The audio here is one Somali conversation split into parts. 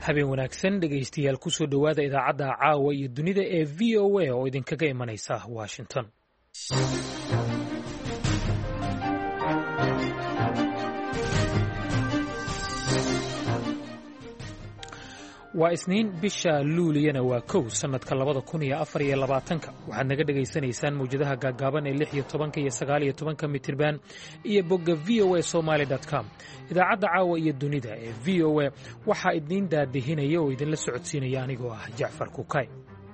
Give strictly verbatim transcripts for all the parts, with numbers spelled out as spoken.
habeen wanaagsan dhegaystayaal kusoo dhowaada idaacadda caawa iyo dunida ee v o a oo idinkaga imanaysa washington. waa isniin bisha luuliyana waa kow sannadka labada kun iyo afar iyo labaatanka waxaad naga dhegaysanaysaan mawjadaha gaagaaban ee lix iyo tobanka iyo sagaal iyo tobanka mitirban iyo bogga v o a somaly dot com. idaacadda caawa iyo dunida ee v o a waxaa idiin daadihinaya oo idinla socodsiinaya anigoo ah jacfar kukay.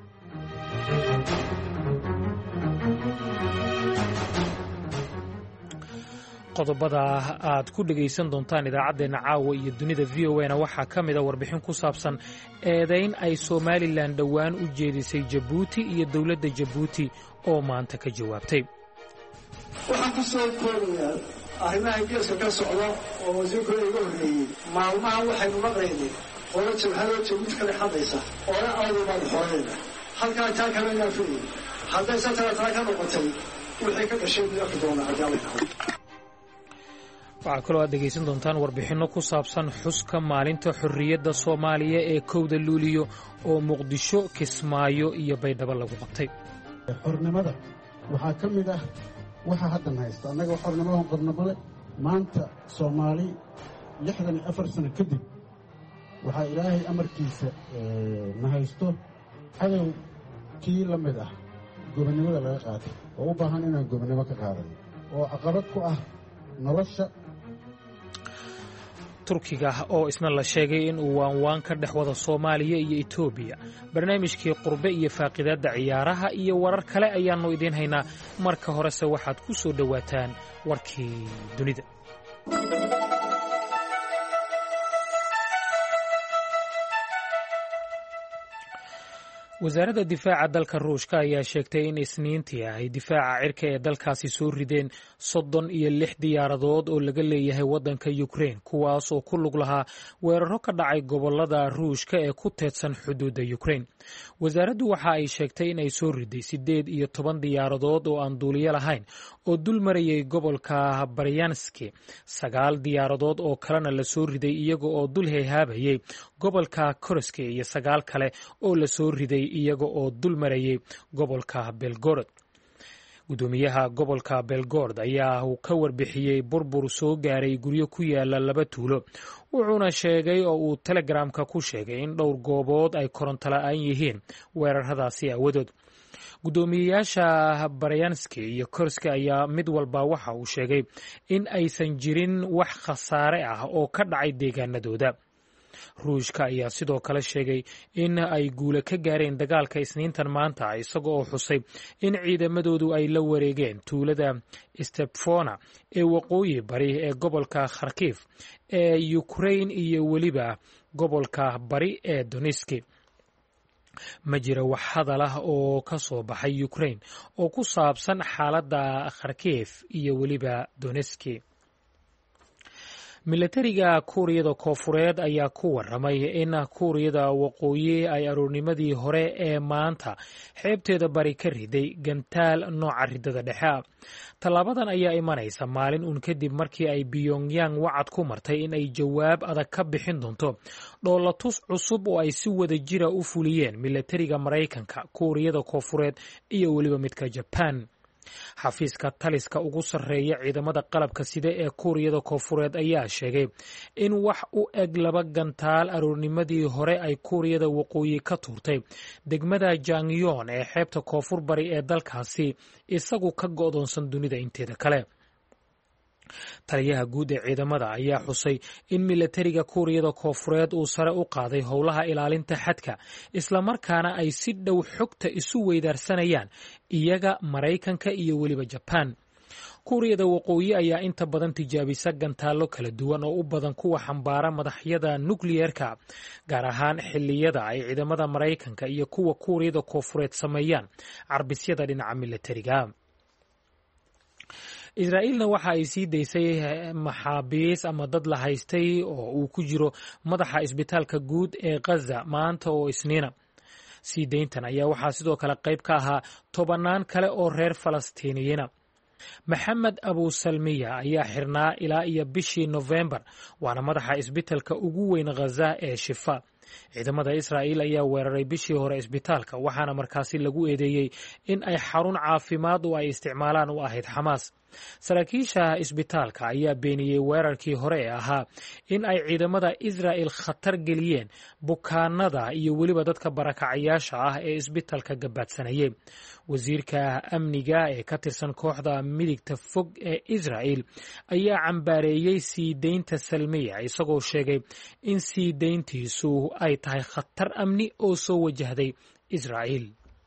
qodobada aad ku dhegaysan doontaan idaacaddeenna caawa iyo dunida v o na waxaa ka mida warbixin ku saabsan eedayn ay somalilan dhowaan u jeedisay jabuuti iyo dowladda jabuuti oo maanta ka jawaabtay. waxaan ku soo koobayaa arrimaha geeska ka socda oo wasiirkooda iga horreeyey maalmahan waxaynu maqlaynay qolo jabhadoo jabuuti ka dhexadaysa oona awdabaan xoreena halkaa taa kalena filayay haddayse talataa ka noqotay wixii ka dhashay miaki doona cadaalad. waxaa kaloo aad dhegaysan doontaan warbixinno ku saabsan xuska maalinta xorriyadda soomaaliya ee kowda luuliyo oo muqdisho kismaayo iyo baydhabo lagu qabtay. xornimada waxaa ka mid ah waxa haddan haysta annaga xornimadan qornamole maanta soomaali lixdan iyo afar sano kadib waxaa ilaahay amarkiisa na haysto cadow kii la mid ah gobonnimada laga qaatay oo u baahan inaan gobonnimo ka qaadano oo caqabad ku ah nolosha. turkiga oo isna la sheegay in uu waanwaan ka dhex wada soomaaliya iyo etoobiya. barnaamijkii qurbe iyo faaqidaadda ciyaaraha iyo warar kale ayaannu idiin haynaa. marka horese waxaad ku soo dhowaataan warkii dunida. wasaaradda difaaca dalka ruushka ayaa sheegtay in isniintii ay difaaca cirka ee dalkaasi soo rideen soddon iyo lix diyaaradood oo laga leeyahay waddanka Ukraine kuwaas oo ku lug lahaa weeraro ka dhacay gobollada ruushka ee ku teedsan xuduudda Ukraine. wasaaraddu waxa ay sheegtay in ay soo riday siddeed iyo toban diyaaradood oo aan duuliyo lahayn oo dul marayay gobolka Bryanski, sagaal diyaaradood oo kalena la soo riday iyaga oo dul heehaabayay gobolka Kursk iyo sagaal kale oo la soo riday iyaga oo dul marayay gobolka Belgorod. gudoomiyaha gobolka Belgorod ayaa uu ka warbixiyey burbur soo gaaray guryo ku yaala laba tuulo, wuxuuna sheegay oo uu telegramka ku sheegay in dhowr goobood ay koronto la'aan yihiin weeraradaasi aawadood. gudoomiyeyaasha Bryanski iyo Kursk ayaa mid walba waxa uu sheegay in aysan jirin wax khasaare ah oo ka dhacay deegaanadooda. ruushka ayaa sidoo kale sheegay in ay guule ka gaareen dagaalka isniintan maanta isaga oo xusay in ciidamadoodu ay la wareegeen tuulada Stepfona ee waqooyi bari ee gobolka Kharkiv ee Ukraine iyo weliba gobolka bari ee Donetsk. ma jira wax hadal ah oo ka soo baxay Ukraine oo ku saabsan xaaladda Kharkiv iyo weliba Donetsk. milatariga kuuriyada koofureed ayaa ku waramay in kuuriyada waqooyi ay aroornimadii hore ee maanta xeebteeda bari ka riday gantaal nooca ridada dhexe ah. tallaabadan ayaa imanaysa maalin uun kadib markii ay Pyongyang wacad ku martay in ay jawaab adag ka bixin doonto dhoolatus cusub oo ay si wada jira u fuliyeen milatariga Maraykanka, kuuriyada koofureed iyo weliba midka Japan. xafiiska taliska ugu sarreeya ciidamada qalabka sida ee kuuriyada koofureed ayaa sheegay in wax u eg laba gantaal aroornimadii hore ay kuuriyada waqooyi ka tuurtay degmada Jangyon ee xeebta koonfur bari ee dalkaasi isagu ka go'doonsan dunida inteeda kale. taliyaha guud ee ciidamada ayaa xusay in milatariga kuuriyada koofureed uu sare u qaaday howlaha ilaalinta xadka, islamarkaana ay si dhow xogta isu weydaarsanayaan iyaga, Maraykanka iyo weliba Japan. kuuriyada waqooyi ayaa inta badan tijaabisa gantaallo kala duwan oo u badan kuwa xambaara madaxyada nukliyeerka, gaar ahaan xilliyada ay ciidamada Maraykanka iyo kuwa kuuriyada koofureed sameeyaan carbisyada dhinaca milatariga. Israa'iilna waxa ay sii daysay maxaabiis ama dad la haystay oo uu ku jiro madaxa isbitaalka guud ee Gaza maanta oo Isniina. sii dayntan ayaa waxaa sidoo kale qayb ka ahaa tobannaan kale oo reer Falastiiniyiina. maxamed abusalmiya ayaa xirnaa ilaa iyo bishii Nofembar, waana madaxa isbitaalka ugu weyn Gaza ee Shifa. ciidamada Israa'iil ayaa weeraray bishii hore isbitaalka waxaana markaasi lagu eedeeyey in ay xarun caafimaad oo ay isticmaalaan u ahayd Xamaas. saraakiisha isbitaalka ayaa beeniyey weerarkii hore ee ahaa in ay ciidamada Israa'iil khatar geliyeen bukaanada iyo weliba dadka barakacayaasha ah ee isbitaalka gabaadsanayay. wasiirka amniga ee ka tirsan kooxda midigta fog ee Israa'iil ayaa cambaareeyey sii deynta Salmiya isagoo sheegay in sii deyntiisu ay tahay khatar amni oo soo wajahday Israa'iil.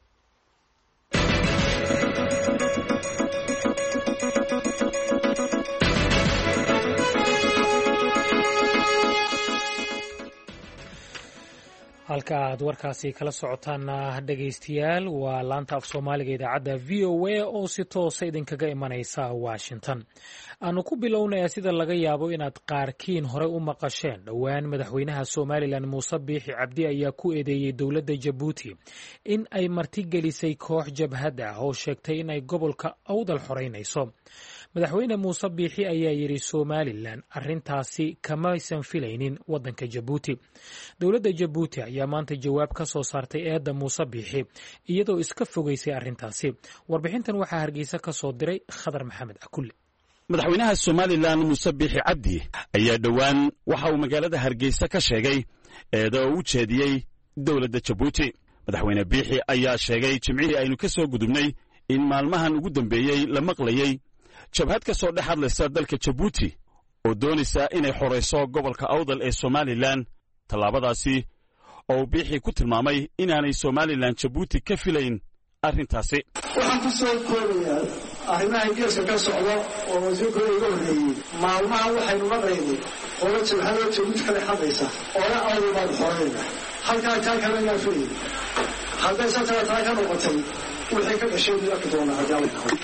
halka aad warkaasi kala socotaana dhegaystayaal waa laanta af soomaaliga idaacadda v o a oo si toosa idinkaga imanaysa Washington. aanu ku bilownaya sida laga yaabo inaad qaarkiin hore u maqasheen dhowaan madaxweynaha Somaliland Muuse Biixi Cabdi ayaa ku eedeeyey dowladda Jabuuti in ay martigelisay koox jabhad ah oo sheegtay in ay gobolka Awdal xoreynayso. madaxweyne Muuse Biixi ayaa yiri Somaliland arrintaasi kamaysan filaynin wadanka Jabuuti. dowladda Jabuuti ayaa maanta jawaab ka soo saartay eedda Muuse Biixi iyadoo iska fogeysay arrintaasi. warbixintan waxaa Hargeysa ka soo diray Khadar Maxamed Akulle. madaxweynaha Somaliland Muuse Biixi Cabdi ayaa dhowaan waxa uu magaalada Hargeysa ka sheegay eedo uu jeediyey dowladda Jabuuti. madaxweyne Biixi ayaa sheegay jimcihii aynu ka soo gudubnay in maalmahan ugu dambeeyey la maqlayay jabhad ka soo dhex hadlaysa dalka Jabuuti oo doonaysa inay xoreyso gobolka Awdal ee Somaliland. tallaabadaasi oo Biixi ku tilmaamay inaanay Somaliland Jabuuti ka filayn arrintaasi. waxaan ku soo koobayaa arrimaha geeska ka socda oo wasiirku iga horreeyey maalmaha waxaynu maqlaynay qolo jabhad oo Jabuuti ka dhex hadlaysa oona Awdal baan xoreynaa halkaa taa kale ayaa filayay hadday sataa taa ka noqotay wixii ka dhashay arki doonaa hagaalka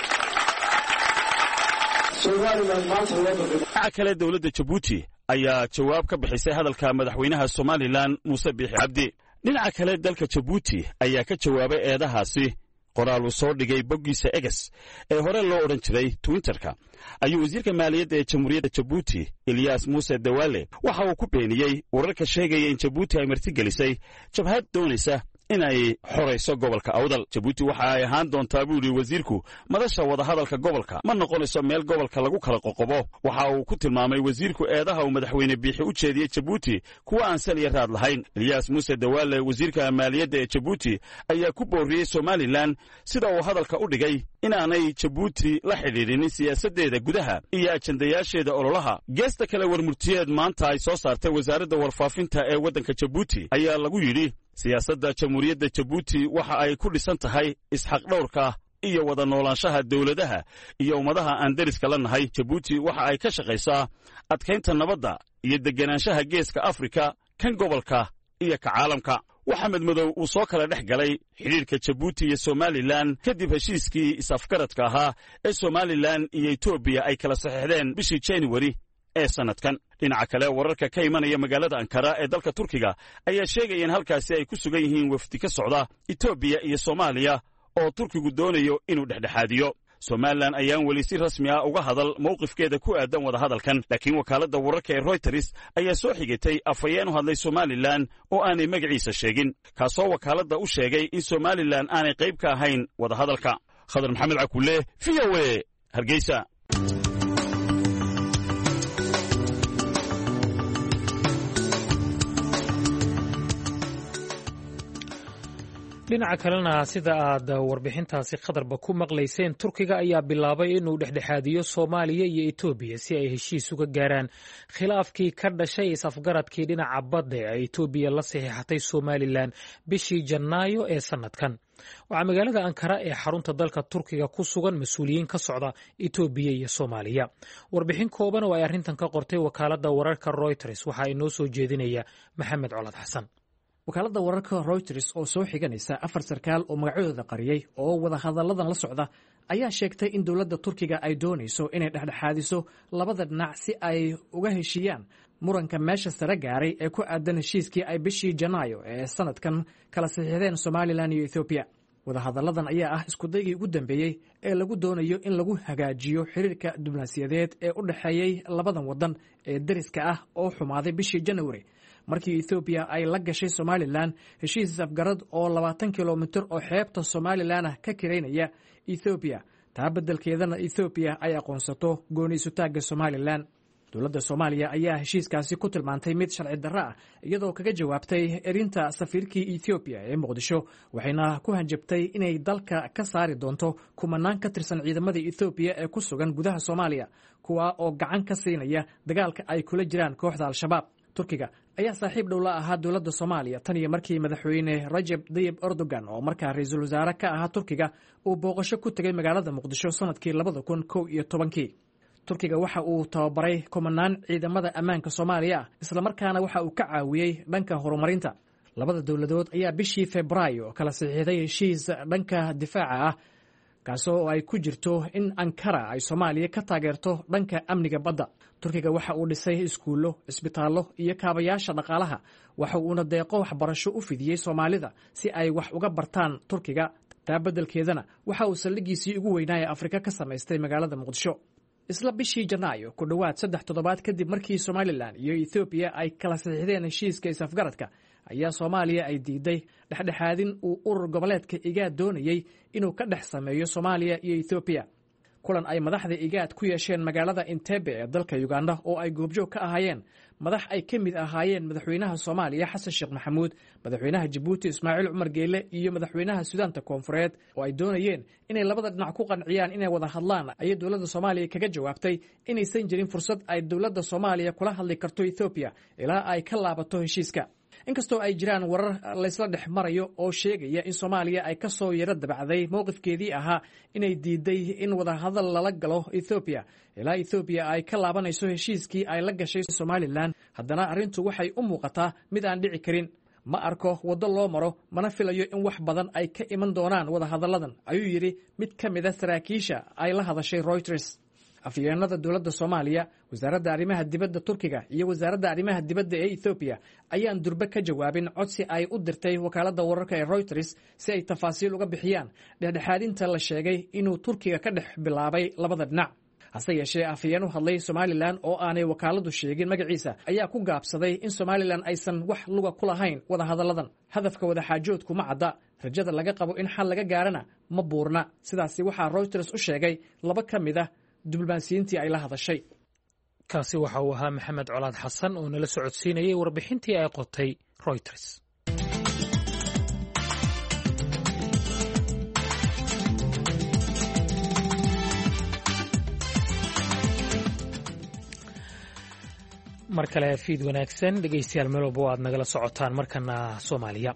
waxa kale dowladda Jabuuti ayaa jawaab ka bixisay hadalka madaxweynaha Somaliland Muuse Biixi Cabdi. dhinaca kale dalka Jabuuti ayaa ka jawaabay eedahaasi. qoraal uu soo dhigay boggiisa X ee hore loo odhan jiray Twitterka ayuu wasiirka maaliyadda ee Jamhuuriyadda Jabuuti Ilyas Muuse Dawaale waxa uu ku beeniyey wararka sheegaya in Jabuuti ay martigelisay jabhad doonaysa inay xoreyso gobolka Awdal. Jabuuti waxa ay ahaan doontaa buu yiri wasiirku madasha wada hadalka gobolka ma noqonayso meel gobolka lagu kala qoqobo. waxa uu ku tilmaamay wasiirku eedaha uu madaxweyne Biixi u jeediyey Jabuuti kuwa aan sal iyo raad lahayn. Ilyas Muuse Dawaale wasiirka maaliyadda ee Jabuuti ayaa ku booriyey Somaliland sida uu hadalka u dhigay inaanay Jabuuti la xidhiidhin siyaasadeeda gudaha iyo ajandayaasheeda ololaha. geesta kale warmurtiyeed maanta ay soo saartay wasaaradda warfaafinta ee waddanka Jabuuti ayaa lagu yidhi siyaasadda Jamhuuriyadda Jabuuti waxa ay ku dhisan tahay isxaq dhowrka iyo wada noolaanshaha dowladaha iyo ummadaha aan deriska la nahay. Jabuuti waxa ay ka shaqaysaa adkaynta nabadda iyo deganaanshaha geeska Afrika, kan gobolka iyo ka caalamka. Waxamed Madow uu soo kala dhex galay xiriirka Jabuuti iyo Somaliland kadib heshiiskii is-afgaradka ahaa ee Somaliland iyo Ethiopia ay kala saxiixdeen bishii January ee sanadkan. dhinaca kale wararka ka imanaya magaalada Ankara ee dalka Turkiga ayaa sheegaya in halkaasi ay ku sugan yihiin wafdi ka socda Ethiopia iyo Soomaaliya oo Turkigu doonayo inuu dhexdhexaadiyo. Somaliland ayaan weli si rasmi ah uga hadal mowqifkeeda ku aadan wada hadalkan, laakiin wakaaladda wararka ee Reuters ayaa soo xigtay afhayeen u hadlay Somaliland oo aanay magaciisa sheegin, kaasoo wakaaladda u sheegay in Somaliland aanay qayb ka ahayn wada hadalka. Khadar Maxamed Akulle, V O A, Hargeysa. dhinaca kalena sida aad warbixintaasi Khadarba ku maqlayseen, Turkiga ayaa bilaabay inuu dhexdhexaadiyo Soomaaliya iyo Itoobiya si ay heshiis uga gaaraan khilaafkii ka dhashay is-afgaradkii dhinaca badda ee Itoobiya la saxiixatay Somaliland bishii Janaayo ee sanadkan. waxaa magaalada Ankara ee xarunta dalka Turkiga ku sugan mas-uuliyiin ka socda Itoobiya iyo Soomaaliya. warbixin kooban oo ay arrintan ka qortay wakaaladda wararka Reuters waxaa inoo soo jeedinaya Maxamed Colad Xasan. wakaaladda wararka Reuters oo soo xiganaysa afar sarkaal oo magacooda qariyay oo wada hadalladan la socda ayaa sheegtay in dowladda Turkiga ay doonayso inay dhexdhexaadiso labada dhinac si ay uga heshiiyaan muranka meesha sare gaaray ee ku aadan heshiiskii ay bishii Janaayo ee sanadkan kala saxiixdeen Somaliland iyo Ethiopia. wada hadalladan ayaa ah isku daygii ugu dambeeyay ee lagu doonayo in lagu hagaajiyo xiriirka diblomaasiyadeed ee u dhaxeeyay labadan wadan ee dariska ah oo xumaaday bishii January markii ethoobiya ay la gashay somalilan heshiis afgarad oo labaatan kilomitir oo xeebta somalilan ah ka kiraynaya ethoobiya taa beddelkeedana ethoobiya ay aqoonsato gooni isutaagga somalilan dowladda soomaaliya ayaa heshiiskaasi ku tilmaantay mid sharci darro ah iyadoo kaga jawaabtay erinta safiirkii ethoobiya ee muqdisho waxayna ku hanjabtay inay dalka ka saari doonto kumanaan ka tirsan ciidamada ethoobiya ee ku sugan gudaha soomaaliya kuwa oo gacan ka siinaya dagaalka ay kula jiraan kooxda al-shabaab turkiga ayaa saaxiib dhow la ahaa dowladda soomaaliya tan iyo markii madaxweyne rajab tayyib erdogan oo markaa ra-iisul wasaare ka ahaa turkiga uu booqasho ku tegay magaalada muqdisho sanadkii labada kun kow iyo tobankii turkiga waxa uu tababaray kumanaan ciidamada ammaanka soomaaliya ah islamarkaana waxa uu ka caawiyey dhanka horumarinta labada dowladood ayaa bishii febraayo kala saxiixday heshiis dhanka difaaca ah kaasoo ay ku jirto in ankara ay soomaaliya ka taageerto dhanka amniga badda turkiga waxa uu dhisay iskuullo cisbitaallo iyo kaabayaasha dhaqaalaha waxa uuna deeqo waxbarasho u fidiyey soomaalida si ay wax uga bartaan turkiga taa beddelkeedana waxa uu saldhigiisii ugu weynaaya afrika ka samaystay magaalada muqdisho isla bishii janaayo ku dhowaad saddex toddobaad kadib markii somalilan iyo ethoobiya ay kala saxiixdeen heshiiska is-afgaradka ayaa soomaaliya ay diiday dhexdhexaadin uu urur goboleedka igaad doonayey inuu ka dhex sameeyo soomaaliya iyo ethoobiya kulan ay madaxda igaad ku yeesheen magaalada Entebbe ee dalka Uganda oo ay goobjoog ka ahaayeen madax ay ka mid ahaayeen madaxweynaha Soomaaliya Xasan Sheekh Maxamuud, madaxweynaha Djibouti Ismaaciil Cumar Geele iyo madaxweynaha Suudaanta Koonfureed oo ay doonayeen inay labada dhinac ku qanciyaan inay wada hadlaan ayay dowladda Soomaaliya kaga jawaabtay inaysan jirin fursad ay dowladda Soomaaliya kula hadli karto Ethiopia ilaa ay ka laabato heshiiska. inkastoo ay jiraan warar laysla dhex marayo oo sheegaya in Soomaaliya ay ka soo yara dabacday mowqifkeedii ahaa inay diiday in wada hadal lala galo Ethiopia ilaa Ethiopia ay ka laabanayso heshiiskii ay la gashay Somaliland, haddana arrintu waxay u muuqataa mid aan dhici karin. ma arko wado loo maro mana filayo in wax badan ay ka iman doonaan wada hadalladan, ayuu yidhi mid ka mid a saraakiisha ay la hadashay Reuters. afyeenada dowladda Soomaaliya, wasaaradda arrimaha dibadda Turkiga iyo wasaaradda arrimaha dibadda ee Ethiopia ayaan durba ka jawaabin codsi ay u dirtay wakaaladda wararka ee Reuters si ay tafaasiil uga bixiyaan dhexdhexaadinta la sheegay inuu Turkiga ka dhex bilaabay labada dhinac. hase yeeshee afhayeen u hadlay Somaliland oo aanay wakaaladu sheegin magaciisa ayaa ku gaabsaday in Somaliland aysan wax luga ku lahayn wada hadalladan. hadafka wada xaajoodku ma cadda, rajada laga qabo in xal laga gaarana ma buurna. sidaasi waxaa Reuters u sheegay laba ka mid ah diblomaasiyiintii ay la hadashay. kaasi waxa uu ahaa Maxamed Colaad Xasan oo nala socodsiinayay warbixintii ay qotay Reuters. mar kale fiid wanaagsan dhegeystayaal meel walba aad nagala socotaan. markana Soomaaliya,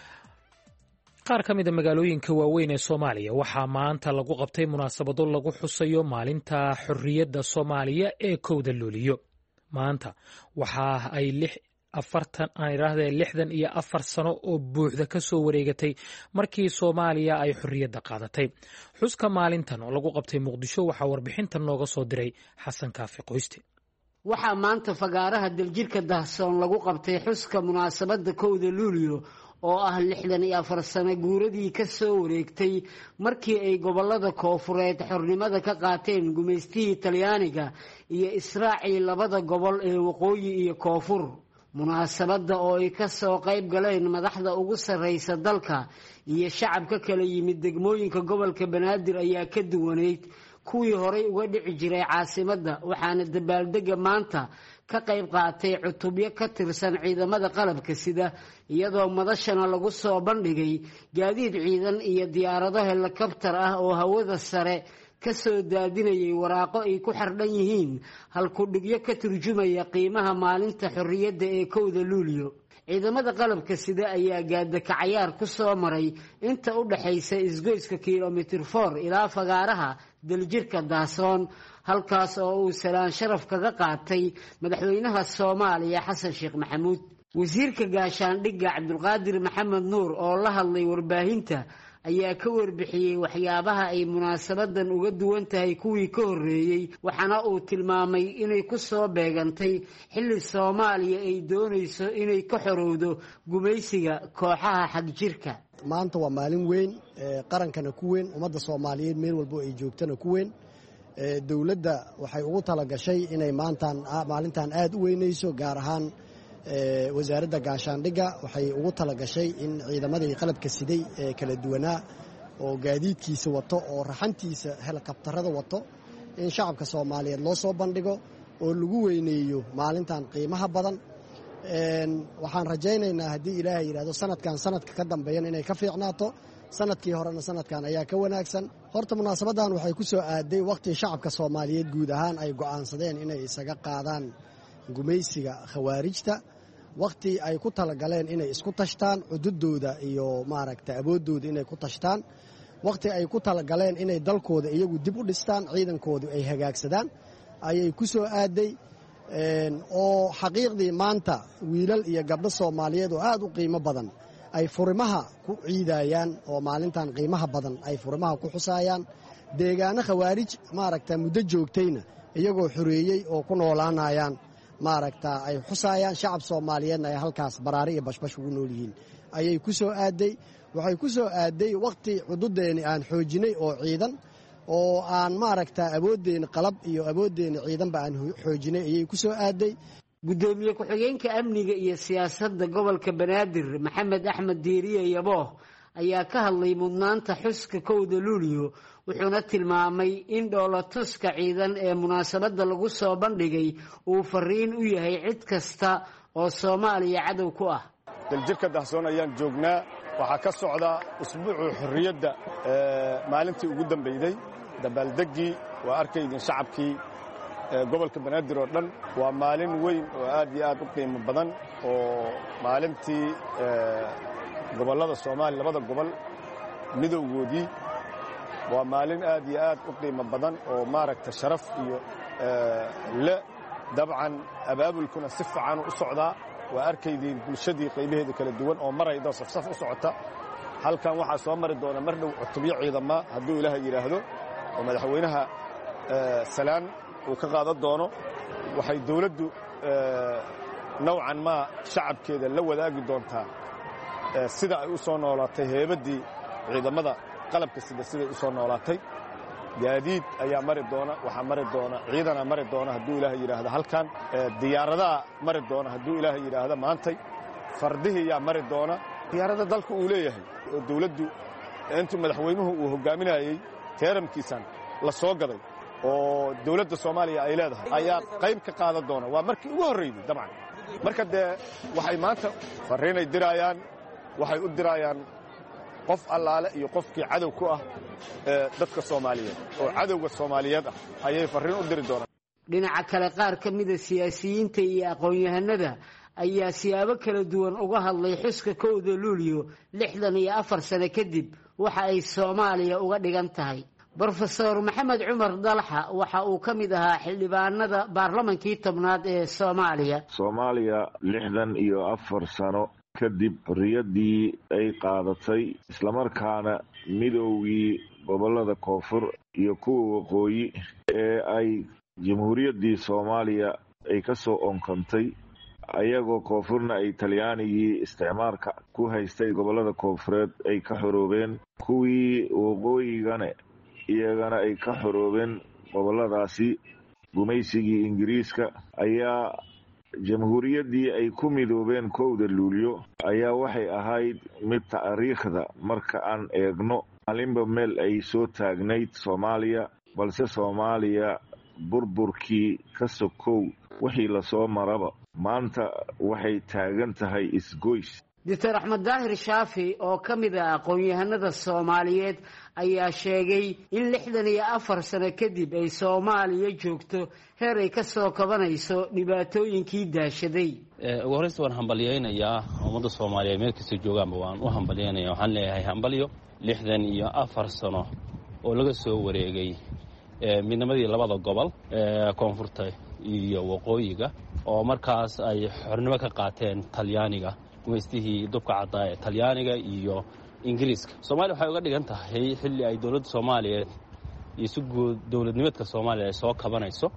qaar ka mid a magaalooyinka waaweyn ee Soomaaliya waxaa maanta lagu qabtay munaasabado lagu xusayo maalinta xorriyadda Soomaaliya ee kowda Luuliyo. maanta waxa ay lix afartan aan iraahdee lixdan iyo afar sano oo buuxda ka soo wareegatay markii Soomaaliya ay xorriyadda qaadatay. xuska maalintan oo lagu qabtay Muqdisho waxaa warbixintan nooga soo diray Xasan Kaafi Qoyste. waxaa maanta fagaaraha daljirka Dahsoon lagu qabtay xuska munaasabadda kowda Luuliyo oo ah lixdan iyo afar sano guuradii ka soo wareegtay markii ay gobollada Koonfureed xornimada ka qaateen gumaystihii Talyaaniga iyo Israaciil labada gobol ee Waqooyi iyo Koonfur. munaasabadda oo ay ka soo qayb galeen madaxda ugu sarreysa dalka iyo shacabka kala yimid degmooyinka gobolka Banaadir ayaa ka duwaneyd kuwii horay uga dhici jiray caasimadda, waxaana dabaaldega maanta ka qayb qaatay cutubyo ka tirsan ciidamada qalabka sida, iyadoo madashana lagu soo bandhigay gaadiid ciidan iyo diyaarado helikabtar ah oo hawada sare ka soo daadinayay waraaqo ay ku xardhan yihiin halkudhigyo ka turjumaya qiimaha maalinta xorriyadda ee kowda Luuliyo. ciidamada qalabka sida ayaa gaadakacayaar ku soo maray inta u dhaxaysa isgoyska kilomitir four ilaa fagaaraha daljirka Dahsoon, halkaas oo uu salaan sharaf kaga qaatay madaxweynaha Soomaaliya Xasan Sheekh Maxamuud. wasiirka gaashaandhigga Cabdulqaadir Maxamed Nuur oo la hadlay warbaahinta ayaa ka warbixiyey waxyaabaha ay munaasabadan uga duwan tahay kuwii ka horreeyey, waxaana uu tilmaamay inay ku soo beegantay xilli Soomaaliya ay doonayso inay ka xorowdo gumaysiga kooxaha xagjirka. maanta waa maalin weyn, qarankana ku weyn, ummadda Soomaaliyeed meel walba ay joogtana ku weyn. dowladda waxay ugu talagashay inay maantaan maalintan aad u weynayso, gaar ahaan wasaaradda gaashaandhigga waxay ugu talagashay in ciidamadii qalabka siday ee kala duwanaa oo gaadiidkiisa wato oo raxantiisa helikabtarada wato in shacabka soomaaliyeed loo soo bandhigo oo lagu weyneeyo maalintan qiimaha badan waxaan rajaynaynaa haddii ilaahay yidhahdo sanadkan sanadka ka dambeeyan inay ka fiicnaato sanadkii horena sanadkan ayaa ka wanaagsan horta munaasabaddan waxay ku soo aaday wakhtii shacabka soomaaliyeed guud ahaan ay go'aansadeen inay isaga qaadaan gumaysiga khawaarijta wakhti ay ku talagaleen inay isku tashtaan cududooda iyo maaragta awooddooda inay ku tashtaan wakhti ay ku talagaleen inay dalkooda iyagu dib u dhistaan ciidankoodu ay hagaagsadaan ayay ku soo aaday oo xaqiiqdii maanta wiilal iyo gabdho soomaaliyeed oo aad u qiimo badan ay furimaha ku ciidayaan oo maalintan qiimaha badan ay furimaha ku xusaayaan deegaano khawaarij maaragta muddo joogtayna iyagoo xoreeyey oo ku noolaanayaan maaragta ay xusaayaan shacab soomaaliyeedna ay halkaas baraari iyo bashbash ugu nool yihiin ayay ku soo aaday waxay ku soo aaday wakhti cududeenni aan xoojinay oo ciidan oo aan maaragta awooddeeni qalab iyo awooddeeni ciidanba aan xoojinay ayay ku soo aaday gudoomiye ku-xigeenka amniga iyo siyaasadda gobolka banaadir maxamed axmed diiriye yabooh ayaa ka hadlay mudnaanta xuska kowda luulyo wuxuuna tilmaamay in dhoolatuska ciidan ee munaasabadda lagu soo bandhigay uu fariin u yahay cid kasta oo soomaaliya cadow ku ah daljirka dahsoon ayaan joognaa waxaa ka socda usbuucu xorriyadda maalintii ugu dambayday dabaaldeggii waa arkaydin shacabkii gobolka banaadir oo dhan waa maalin weyn oo aad iyo aad u qiimo badan oo maalintii gobollada soomaaliya labada gobol midowgoodii waa maalin aad iyo aad u qiimo badan oo maaragta sharaf iyo le dabcan abaabulkuna si fiican u socdaa waa arkaydiin bulshadii qaybaheeda kala duwan oo marayda safsaf u socota halkan waxaa soo mari doona mar dhow cutubyo ciidama hadduu ilaahay yidhaahdo oo madaxweynaha salaan uu ka qaadan doono waxay dawladdu nowcan maa shacabkeeda la wadaagi doontaa sida ay u soo noolaatay heebaddii ciidamada qalabka sida siday u soo noolaatay gaadiid ayaa mari doona waxaa mari doona ciidanaa mari doona hadduu ilaahay yidhaahdo halkan diyaaradaha mari doona hadduu ilaahay yidhaahdo maantay fardihii yaa mari doona diyaarada dalka uu leeyahay oo dawladdu intuu madaxweynuhu uu hoggaaminayey teeramkiisan la soo gaday oo dawladda soomaaliya ay leedahay ayaa qayb ka qaadan doona waa markii ugu horraydey dabcan marka dee waxay maanta farriinay diraayaan waxay u diraayaan qof allaale iyo qofkii cadow ku ah dadka soomaaliyeed oo cadowga soomaaliyeed ah ayay farriin u diri doonaan dhinaca kale qaar ka mida siyaasiyiinta iyo aqoon-yahanada ayaa siyaabo kala duwan uga hadlay xuska kowda luulyo lixdan iyo afar sano kadib waxa ay soomaaliya uga dhigan tahay brofesor maxamed cumar dalxa waxa uu ka mid ahaa xildhibaanada baarlamankii tobnaad ee soomaaliya soomaaliya lixdan iyo afar sano kadib xorriyaddii ay qaadatay islamarkaana midoogii gobollada koonfur iyo kuwa waqooyi ee ay jamhuuriyaddii soomaaliya ay ka soo onkantay ayagoo koonfurna ay talyaanigii isticmaalka ku haystay gobollada koonfureed ay ka xoroobeen kuwii waqooyigana iyagana ay ka xoroobeen gobolladaasi gumaysigii ingiriiska ayaa jamhuuriyaddii ay ku midoobeen kowda luulyo ayaa waxay ahayd mid taariikhda marka aan eegno maalinba meel ay soo taagnayd soomaaliya balse soomaaliya burburkii ka sokow wixii lasoo maraba maanta waxay taagan tahay isgoys doctor axmed daahir shaafi oo ka mid ah aqoon-yahanada soomaaliyeed ayaa sheegay in lixdan iyo afar sano kadib ay soomaaliya joogto heer ay ka soo kabanayso dhibaatooyinkii daashaday ugu horreysta waan hambalyaynayaa ummadda soomaaliyeed meel kastoo joogaanba waan u hambalyaynaya waxaan leeyahay hambalyo lixdan iyo afar sano oo laga soo wareegay midnimadii labada gobol ee koonfurta iyo waqooyiga oo markaas ay xornimo ka qaateen talyaaniga gumaystihii dubka caddaa ee talyaaniga iyo ingiriiska soomaaliya waxay uga dhigan tahay xilli ay dowladda soomaaliyeed iyo si guud dowladnimeedka soomaaliya ay soo kabanayso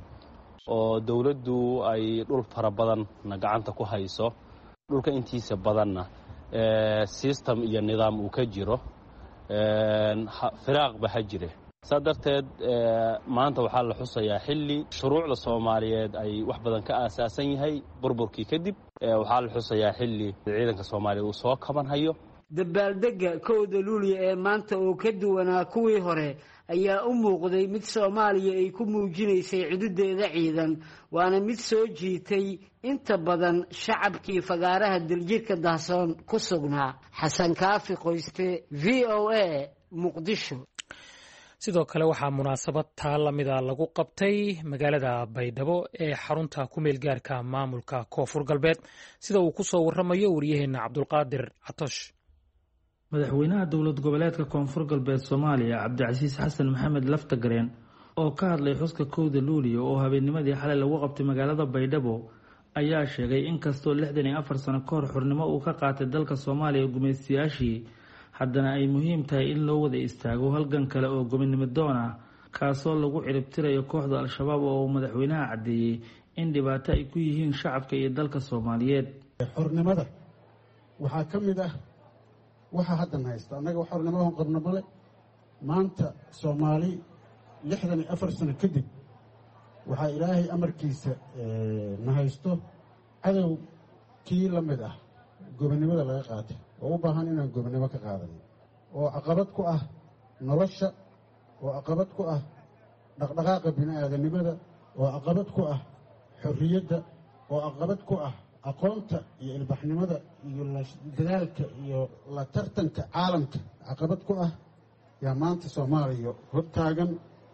oo dowladdu ay dhul fara badanna gacanta ku hayso dhulka intiisa badanna system iyo nidaam uu ka jiro firaaqba ha jire saa darteed maanta waxaa la xusayaa xilli shuruucda soomaaliyeed ay wax badan ka aasaasan yahay burburkii kadib waxaa la xusayaa xilli ciidanka soomaaliya uu soo kabanhayo. dabaaldega kowda luulyo ee maanta oo ka duwanaa kuwii hore ayaa u muuqday mid soomaaliya ay ku muujinaysay cududeeda ciidan, waana mid soo jiitay inta badan shacabkii fagaaraha daljirka dahsoon ku sugnaa. xasan kaafi qoyste, v o a, muqdisho. sidoo kale waxaa munaasabad taa lamida lagu qabtay magaalada baydhabo ee xarunta ku meel gaarka maamulka koonfur galbeed, sida uu ku soo waramayo waryaheena cabdulqaadir catosh. madaxweynaha dowlad goboleedka koonfur galbeed soomaaliya cabdicasiis xasan maxamed laftagareen oo ka hadlay xuska kowda luulyo oo habeennimadii xalay lagu qabtay magaalada baydhabo ayaa sheegay in kastoo lixdan iyo afar sano ka hor xurnimo uu ka qaatay dalka soomaaliya gumaystayaashii, haddana ay muhiim tahay in loo wada istaago halgan kale oo gobonimo doon ah kaasoo lagu ciribtirayo kooxda al-shabaab oo uu madaxweynaha caddeeyey in dhibaato ay ku yihiin shacabka iyo dalka soomaaliyeed. xornimada waxaa ka mid ah waxa haddan haysta annaga xornimadan qabno male. maanta soomaali lixdan iyo afar sano kadib waxaa ilaahay amarkiisa na haysto cadow kii la mid ah gobonimada laga qaatay oo u baahan inaan gobonimo ka qaadano, oo caqabad ku ah nolosha, oo caqabad ku ah dhaqdhaqaaqa bini'aadanimada, oo caqabad ku ah xorriyadda, oo caqabad ku ah aqoonta iyo ilbaxnimada iyo dadaalka iyo la tartanka caalamka caqabad ku ah, yaa maanta soomaaliya hortaagan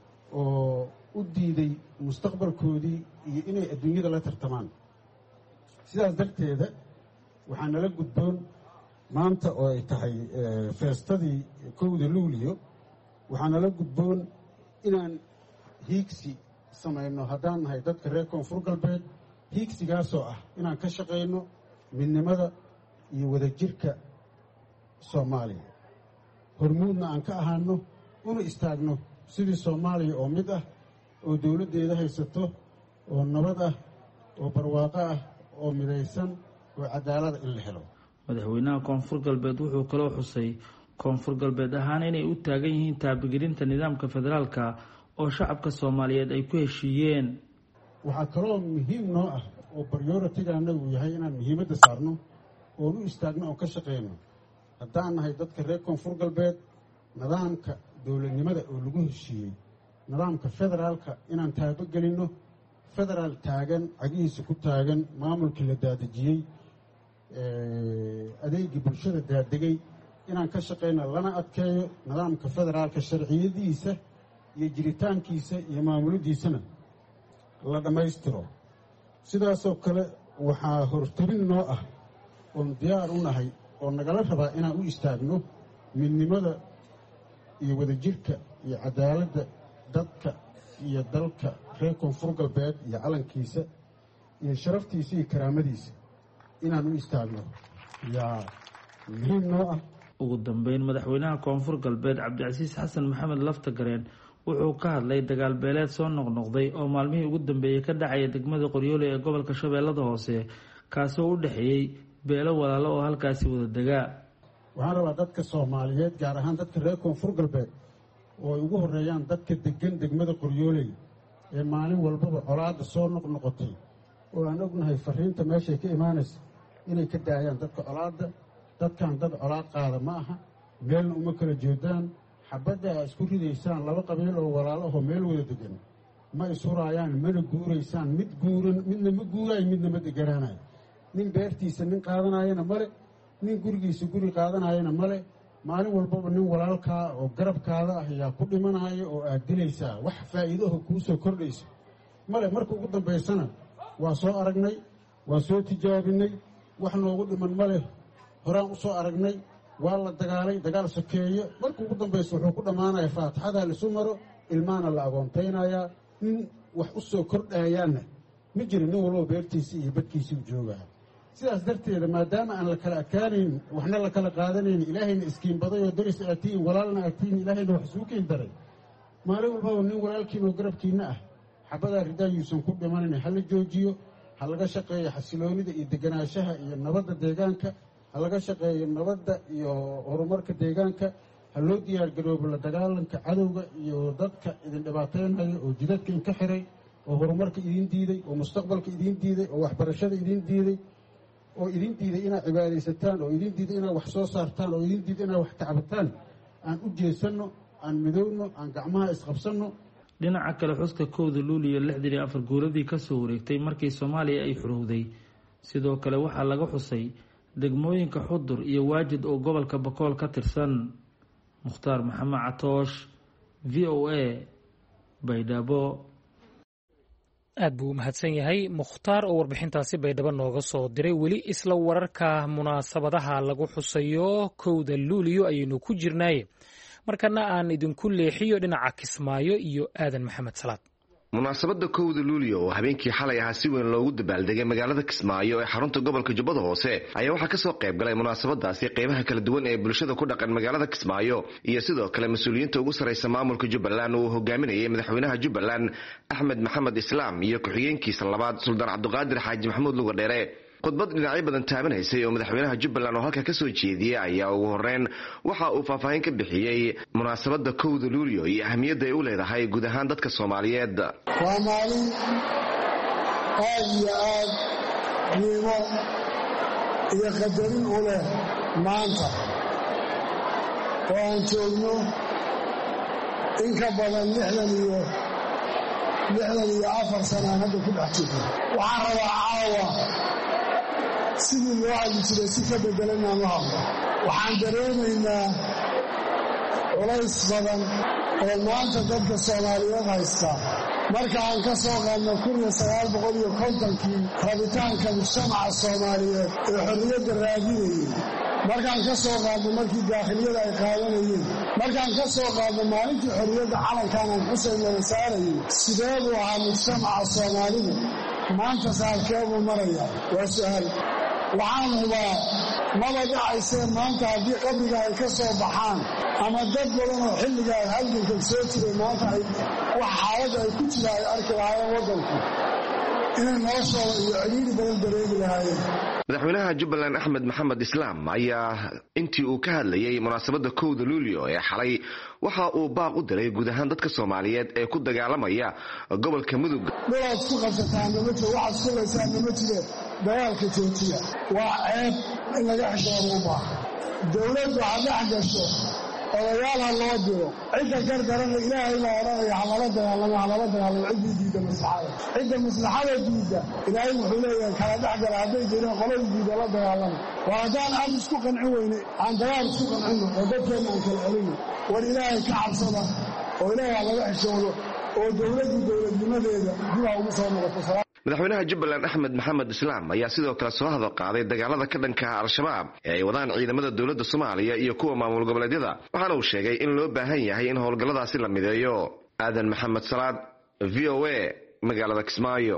oo u diiday mustaqbalkoodii iyo inay adduunyada la tartamaan. sidaas darteeda waxaa nala gudboon maanta oo ay tahay feestadii kowda luulyo, waxaa nala gudboon inaan hiigsi samayno haddaan nahay dadka reer koonfur galbeed, hiigsigaasoo ah inaan ka shaqayno midnimada iyo wadajirka soomaaliya, hormuudna aan ka ahaano una istaagno sidii soomaaliya oo mid ah oo dowladdeeda haysato, oo nabad ah, oo barwaaqo ah, oo midaysan, oo cadaalada in la helo. madaxweynaha koonfur galbeed wuxuu kaloo xusay koonfur galbeed ahaan inay u taagan yihiin taabagelinta nidaamka federaalka oo shacabka soomaaliyeed ay ku heshiiyeen. waxaa kaloo muhiim noo ah oo baryoritiga annagu yahay inaan muhiimadda saarno oon u istaagno oon ka shaqayno haddaan nahay dadka reer koonfur galbeed nidaamka dowladnimada oo lagu heshiiyey, nidaamka federaalka inaan taabagelinno, federaal taagan, cagihiisa ku taagan, maamulkii la daadejiyey, adeegii bulshada daadegay, inaan ka shaqayno lana adkeeyo nidaamka federaalka sharciyadiisa iyo jiritaankiisa iyo maamuladiisana la dhammaystiro. sidaasoo kale waxaa hortarin noo ah oon diyaar u nahay oo nagala rabaa inaan u istaagno midnimada iyo wadajirka iyo cadaaladda dadka iyo dalka reer koonfur galbeed iyo calankiisa iyo sharaftiisa iyo karaamadiisa inaan u istaagno yaa muhiim noo ah. ugu dambeyn madaxweynaha koonfur galbeed cabdicasiis xasan maxamed laftagareen wuxuu ka hadlay dagaal beeleed soo noqnoqday oo maalmihii ugu dambeeyey ka dhacaya degmada qoryoole ee gobolka shabeellada hoose, kaasoo u dhexeeyey beelo walaalo oo halkaasi wada degaa. waxaan rabaa dadka soomaaliyeed gaar ahaan dadka reer koonfur galbeed oo ay ugu horreeyaan dadka degan degmada qoryooley ee maalin walbaba colaadda soo noqnoqotay oo aan ognahay fariinta meeshay ka imaanaysa inay ka daayaan dadka colaadda. dadkan dad colaad qaada ma aha, meelna uma kala jeedaan. xabadda aa isku ridaysaan laba qabiil oo walaalahoo meel wada degan ma ishuraayaan, mana guuraysaan. mid guuran midna ma guuraayo, midna ma deganaanayo. nin beertiisa nin qaadanayana male, nin gurigiisa guri qaadanayana male. maalin walbaba nin walaalkaa oo garabkaada ah ayaa ku dhimanaya oo aad dilaysaa. wax faa'iidaho kuu soo kordhaysa male. marka ugu dambaysana waa soo aragnay, waa soo tijaabinay, wax noogu dhiman male. horaan u soo aragnay, waa la dagaalay, dagaal sokeeye. marka ugu dambaysa wuxuu ku dhammaanaya faatixadaa lisu maro, ilmaana la agoontaynayaa. nin wax u soo kordhaayaanna ma jira, nin walbaba beertiisii iyo badkiisii u joogaa. sidaas darteeda maadaama aan la kala adkaanayn, waxna la kala qaadanayn, ilaahayna iskiinbaday oo daris aad tihiin, walaalna aad tihiin, ilaahayna wax isugu kiin daray. maalin walbaba nin walaalkiina oo garabkiinna ah xabadaa ridaayuusan ku dhimanayn. ha la joojiyo, ha laga shaqeeyo xasiloonida iyo deganaanshaha iyo nabadda deegaanka, ha laga shaqeeyo nabadda iyo horumarka deegaanka, ha loo diyaargaroobo la dagaalanka cadowga iyo dadka idin dhibaataynaya oo jidadka idinka xiray oo horumarka idin diiday oo mustaqbalka idin diiday oo waxbarashada idin diiday oo idin diiday inaad cibaadaysataan oo idin diiday inaad wax soo saartaan oo idin diiday inaad wax tacbataan aan u jeesanno aan midowno aan gacmaha isqabsanno. dhinaca kale xuska kowda luuliyo lixdan iyo afar guuradii ka soo wareegtay markii soomaaliya ay xurowday sidoo kale waxaa laga xusay degmooyinka xudur iyo waajid oo gobolka bakool ka tirsan. mukhtaar maxamed catoosh v o a baydhabo. aad buu u mahadsan yahay mukhtaar oo warbixintaasi baydhabo nooga soo diray. weli isla wararka munaasabadaha lagu xusayo kowda luuliyo ayaynu ku jirnaaye markana aan idinku leexiyo dhinaca Kismaayo iyo aadan maxamed salaad. munaasabada kowda luuliyo oo habeenkii xalay ahaa si weyn loogu dabaaldegay magaalada Kismaayo ee xarunta gobolka Jubbada Hoose ayaa waxaa ka soo qayb galay munaasabadaasi qaybaha kala duwan ee bulshada ku dhaqan magaalada Kismaayo iyo sidoo kale mas'uuliyiinta ugu sareysa maamulka Jubbaland oo hogaaminayay madaxweynaha Jubbaland Axmed Maxamed Islaam iyo ku-xigeenkiisa labaad Suldaan Cabdiqaadir Xaaji Maxamuud Lugadheere. khudbad dhinacyo badan taabanaysay oo madaxweynaha Jubbaland oo halka ka soo jeediyay ayaa ugu horreyn waxa uu faahfaahin ka bixiyay munaasabada kowda luuliyo iyo ahmiyadda ay u leedahay guud ahaan dadka Soomaaliyeed. waa maalin aad iyo aad qiimo iyo qadarin u leh maanta oo aan joogno in ka badan lixdan iyo lixdan iyo afar sanaan hadda ku dhex jirno. waxaan rabaa caawa sidii loo hadli jiray si ka bedelan aan u hadlo. waxaan dareemaynaa culays badan oo maanta dadka Soomaaliyeed haysta marka aan ka soo qaadno kun iyo sagaal boqol iyo kontonkii rabitaanka mujtamaca Soomaaliyeed ee xorriyadda raadinayay, markaan ka soo qaadno markii daakhiliyada ay qaadanayeen, markaan ka soo qaadno maalintii xorriyadda calankan aan Xuseen wada saarayay, sidee buu ahaa mujtamaca Soomaalidu maanta saarkeebuu maraya? waa su'aal. waxaan hubaa maba dhacaysee maanta haddii qabriga ay ka soo baxaan ama dad badan oo xilligaa halganka soo jiray maanta ay wax xaaladda ay ku jira ay arki lahaayeen waddanku inay noloshooda iyo cidhiidhi badan dareemi lahaayeen. madaxweynaha Jubbaland Axmed Maxamed Islaam ayaa intii uu ka hadlayay munaasabada kowda luuliyo ee xalay waxa uu baaq u diray guud ahaan dadka Soomaaliyeed ee ku dagaalamaya gobolka Mudug. dhulaad ku qabsataan nama jiro, waxaad sulaysaan nama jire, dagaalka joojiya. waa ceeb in laga xishoodo u baahan. dowladdu ha dhex gasho, odayaal ha loo diro, cidda gargarana ilaahay baa odhanaya halala dagaalamo halala dagaalamo ciddii diida maslaxada. cidda maslaxada diida ilaahay wuxuu leeyahay kala dhex gala, hadday jireen qolada diida la dagaalamo. waa haddaan aad isku qancin weyne aan dagaal isku qancino oo dadkeenna aan kala celino. war ilaahay ka cabsada oo ilaahay ha laga xishoodo oo dowladdu dowladnimadeeda dib ha ugu soo noqoto. madaxweynaha Jubbaland Axmed Maxamed Islaam ayaa sidoo kale soo hadal qaaday dagaalada ka dhanka ah Al-Shabaab ee ay wadaan ciidamada dowladda Soomaaliya iyo kuwa maamul goboleedyada, waxaana uu sheegay in loo baahan yahay in howlgalladaasi la mideeyo. aadan maxamed salaad v o a magaalada Kismaayo.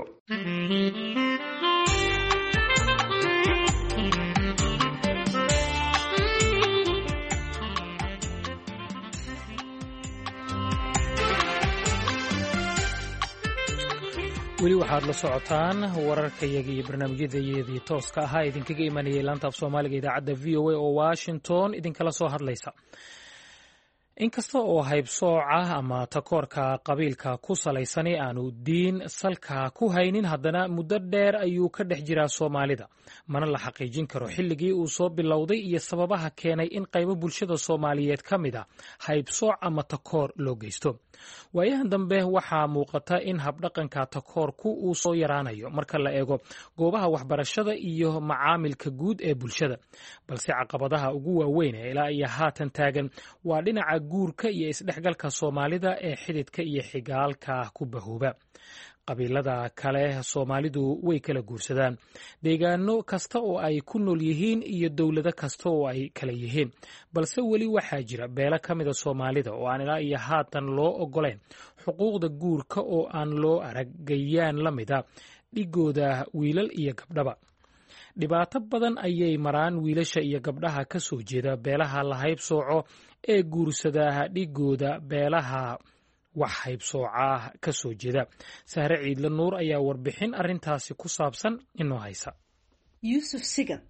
weli waxaad la socotaan wararkayaga iyo barnaamijyadayadii tooska ahaa idinkaga imanayay laanta af soomaaliga idaacadda v o a oo washington idinkala soo hadlaysa. inkasta oo haybsooca ama takoorka qabiilka ku salaysani aanu diin salka ku haynin, haddana muddo dheer ayuu ka dhex jiraa Soomaalida, mana la xaqiijin karo xilligii uu soo bilowday iyo sababaha keenay in qaybo bulshada Soomaaliyeed ka mid a haybsooc ama takoor loo geysto. waayahan dambe waxaa muuqata in habdhaqanka takoorku uu soo yaraanayo marka la eego goobaha waxbarashada iyo macaamilka guud ee bulshada, balse caqabadaha ugu waaweyn ee ilaa iyo haatan taagan waa dhinaca guurka iyo isdhexgalka Soomaalida ee xididka iyo xigaalka ku bahooba. qabiilada kale Soomaalidu way kala guursadaan deegaano kasta oo ay ku nool yihiin iyo dowlado kasta oo ay kala yihiin, balse weli waxaa jira beelo ka mida Soomaalida oo aan ilaa iyo haatan loo ogoleen xuquuqda guurka oo aan loo aragayaan la mida dhigooda wiilal iyo gabdhaba. dhibaato badan ayay maraan wiilasha iyo gabdhaha ka soo jeeda beelaha la haybsooco ee guursada dhigooda beelaha wax haybsooca ka soo jeeda. Sahre Ciidle Nuur ayaa warbixin arrintaasi ku saabsan inoo haysa. yuusuf sigad